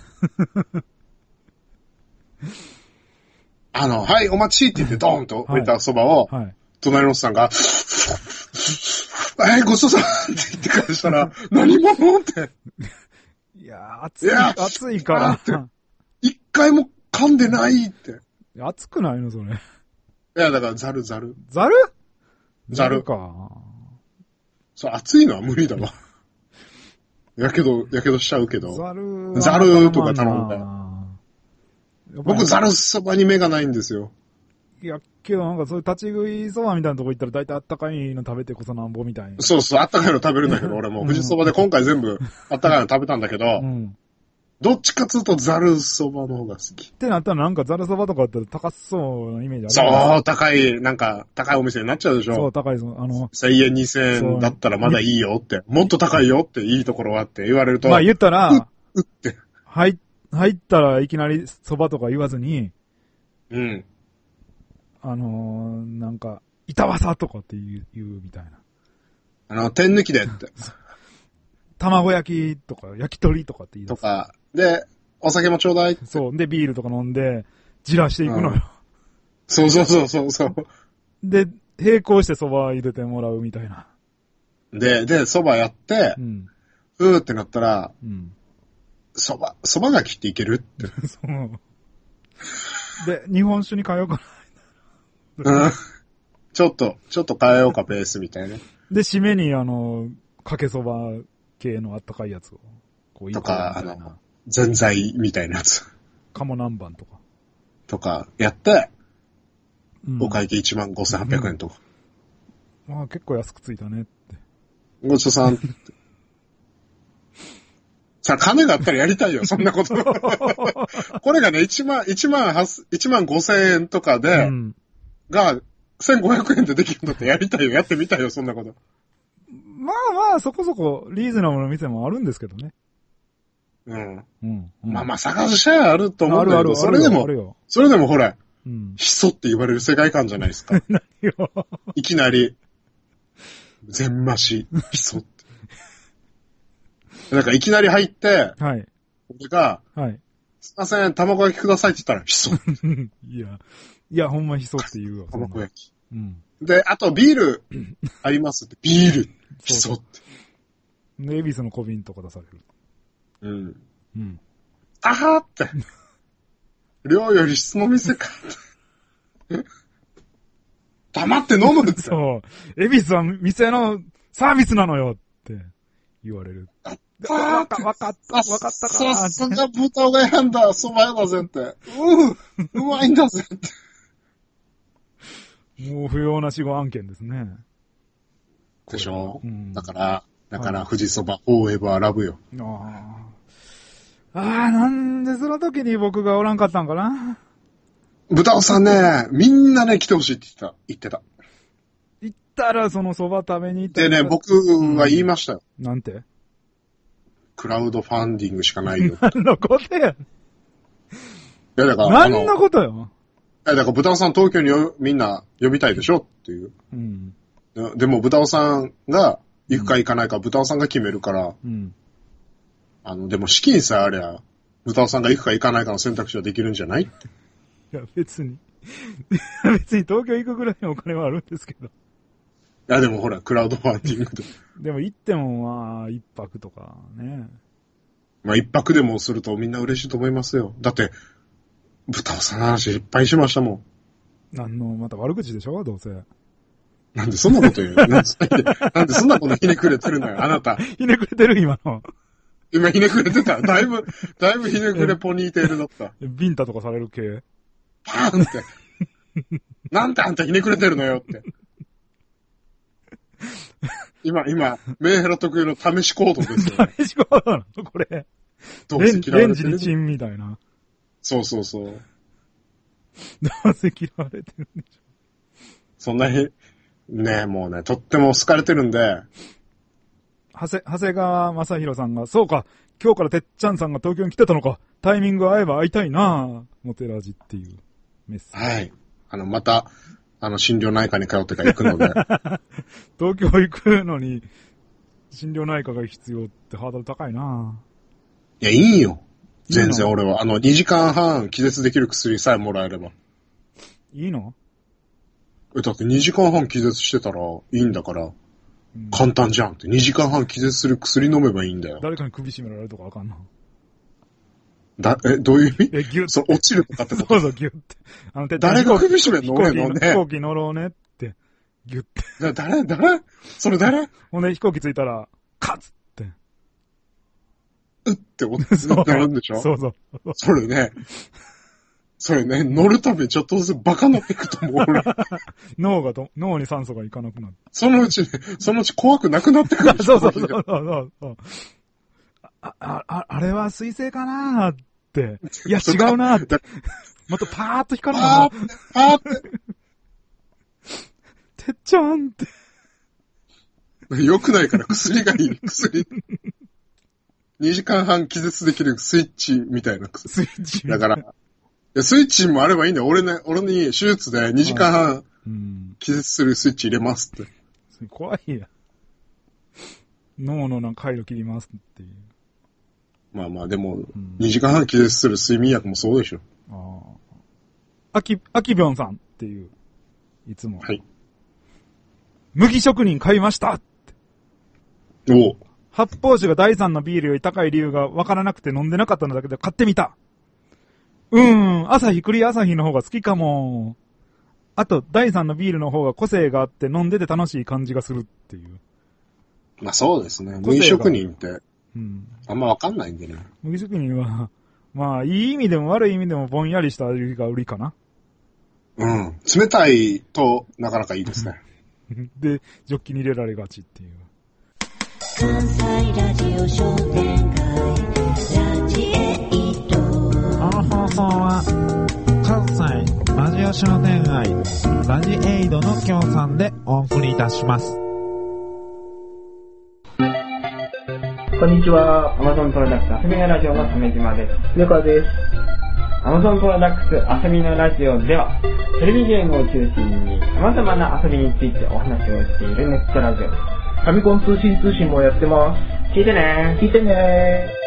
あの、はい、お待ちって言ってドーンと置いたそばを、はいはい、隣のおっさんが、はい、ごちそうさんって言って返したら、何者って。 いやー、暑い、暑いから。 一回も噛んでないって。 暑くないのそれ。いや、だからザルザル。 ザルザルか。 そう、暑いのは無理だわ。やけど、やけどしちゃうけど。 ザル。 ザルとか頼んだよ。僕、ザルそばに目がないんですよ。 いや、けどなんかそういう立ち食いそばみたいなとこ行ったら大体あったかいの食べてこそなんぼみたいな。 そうそう、あったかいの食べるんだけど、俺も富士そばで今回全部あったかいの食べたんだけど、うん、どっちかつうとザルそばの方が好き。 ってなったらなんかザルそばとかあったら高そうなイメージある。そう、高い、なんか高いお店になっちゃうでしょ。 そう、高いです。あの、 せんえん、にせんえんだったらまだいいよって、もっと高いよっていいところはって言われると。 まあ言ったら、うっ、 うって。 入っ入ったらいきなりそばとか言わずに、 うん。 あのー、なんか、板わさとかって言う、言うみたいな。 あの、点抜きでって。 卵焼きとか、焼き鳥とかって言い出す。 とか、で、お酒もちょうだい。 そう。で、ビールとか飲んで、じらしていくのよ。うん、 そうそうそうそうそう。 で、並行して蕎麦入れてもらうみたいな。 で、で、蕎麦やって、うん、うーってなったら、うん、蕎麦、蕎麦がきっていけるって。そう。 で、日本酒に変えようかな。うん。ちょっと、ちょっと変えようか、ベースみたいな。 で、締めに、あの、かけそば系のあったかいやつを、こうとか、あの、ぜんざいみたいなやつ。 鴨南蛮とか。 とか、やって、うん、お会計いちまんごせんはっぴゃくえんとか。 うん、まあ結構安くついたねって。 ごちそうさん。さあ、金があったらやりたいよ、そんなこと。これがね、一万、一万八、一万五千円とかで、うん、が、千五百円でできるんだってやりたいよ、やってみたいよ、そんなこと。 まあまあ、そこそこ、リーズナブルな店もあるんですけどね。 うん。うん。まあまあ、探しゃあると思うんだけど、 あるあるそれでも、それでもほら、うん、ヒ素って言われる世界観じゃないですか。 何よ。 いきなり、全増し、ヒ素って。なんかいきなり入って、はい。俺が、はい。すいません、卵焼きくださいって言ったら、ヒ素。 いや、いや、ほんまヒ素って言うわ。 卵焼き。うん。で、あとビール、ありますって、ビール、ヒ素って。 で、エビスの小瓶とか出される。 うん。うん。 あはーって。量より質の店かって。黙って飲むって。 そう。恵比寿は店のサービスなのよって言われる。わかった、わかった、わかったか。 さすが豚が選んだ蕎麦屋だぜって。うん、うまいんだぜって。 もう不要な死後案件ですね。 でしょ、うん、だから、だから、富士そば、フォーエバーラブよ。 ああ。ああ、なんでその時に僕がおらんかったんかな。 豚尾さんね、みんなね、来てほしいって言ってた。言ってた。 言ったら、そのそば食べに行ったでね、僕は言いましたよ。 うん、なんてクラウドファンディングしかないよ。 何のことや。いや、だから。 何のことよ。 いや、だから豚尾さん東京によみんな呼びたいでしょっていう。うん。でも豚尾さんが行くか行かないか、豚尾さんが決めるから。うん。あの、でも資金さえありゃ、豚尾さんが行くか行かないかの選択肢はできるんじゃないって。 いや、別に。別に東京行くぐらいのお金はあるんですけど。いや、でもほら、クラウドファンディングで。 でも行ってもまあ、一泊とかね。 まあ一泊でもするとみんな嬉しいと思いますよ。だって、豚尾さんの話いっぱいしましたもん。 なんの、また悪口でしょどうせ。 なんでそんなこと言うなんでなんでそんなことひねくれてるのよ、あなた。 ひねくれてる今の。 今ひねくれてた。だいぶ、だいぶひねくれポニーテールだった。 ビンタとかされる系パーンって。なんてあんたひねくれてるのよって。今、今、メンヘラ特有の試し行動ですよ、ね。 試し行動なのこれ。どうせ嫌われてる。レンジにチンみたいな。 そうそうそう。 どうせ嫌われてるんでしょ。 そんな日、ねえ、もうね、とっても好かれてるんで。 長谷、長谷川正宏さんが、そうか、今日からてっちゃんさんが東京に来てたのか、タイミング合えば会いたいなぁ、モテラジっていうメッセージ。 はい。あの、また、あの、心療内科に通ってから行くので。 東京行くのに、心療内科が必要ってハードル高いなぁ。 いや、いいよ。全然俺は。あの、にじかんはん気絶できる薬さえもらえれば。 いいの？ え、だってにじかんはん気絶してたらいいんだから、うん、簡単じゃんって。にじかんはん気絶する薬飲めばいいんだよ。 誰かに首絞められるとかあかんの？ だ、え、どういう意味？ え、ギュッ。 そう、落ちるとかってこと？ そうそう、ギュッて。 あの、誰が首絞めんの？俺のね。 飛行機乗ろうねって、ギュッて。 だ、誰誰それ誰？ ほんで飛行機着いたら、カツって。 うって音になるんでしょ？ そうそう。 それね。それね、乗るたびにちょっとずつバカになっていくと思う。 脳がと、脳に酸素がいかなくなる。 そのうちね、そのうち怖くなくなってくる。 そうそうそうそうそうあ。あ、あ、あれは水星かなーって。いや、違うなーって。もっとパーッと光るな。 パーッ、パーッって。 てっちゃんって。 よくないから薬がいい、薬。にじかんはん気絶できるスイッチみたいな薬。 スイッチ。 だから、いやスイッチもあればいいんだよ。俺ね、俺に手術でにじかんはん気絶するスイッチ入れますって。 うん、怖いや。脳のなんか回路切りますっていう。 まあまあ、でも、うん、にじかんはん気絶する睡眠薬もそうでしょ。 ああ。あき、あきびょんさんっていう、いつも。 はい。 麦職人買いましたって。 おう。 発泡酒が第三のビールより高い理由がわからなくて飲んでなかったのだけど買ってみた。うーん、朝日、栗朝日の方が好きかも。あと、第三のビールの方が個性があって飲んでて楽しい感じがするっていう。 まあそうですね。麦職人って、うん、あんまわかんないんでね。 麦職人は、まあいい意味でも悪い意味でもぼんやりした味が売りかな。 うん。冷たいとなかなかいいですね。 で、ジョッキに入れられがちっていう。 関西ラジオ商店街ラジエイト。 この放送は関西ラジオ商店街ラジエイドの協賛でお送りいたします。 こんにちは。Amazon プロダクツ遊びのラジオの鮫島です。 猫です。 Amazon プロダクツ遊びのラジオではテレビゲームを中心に様々な遊びについてお話をしているネットラジオです。 ファミコン通信通信もやってます。 聞いてね聞いてね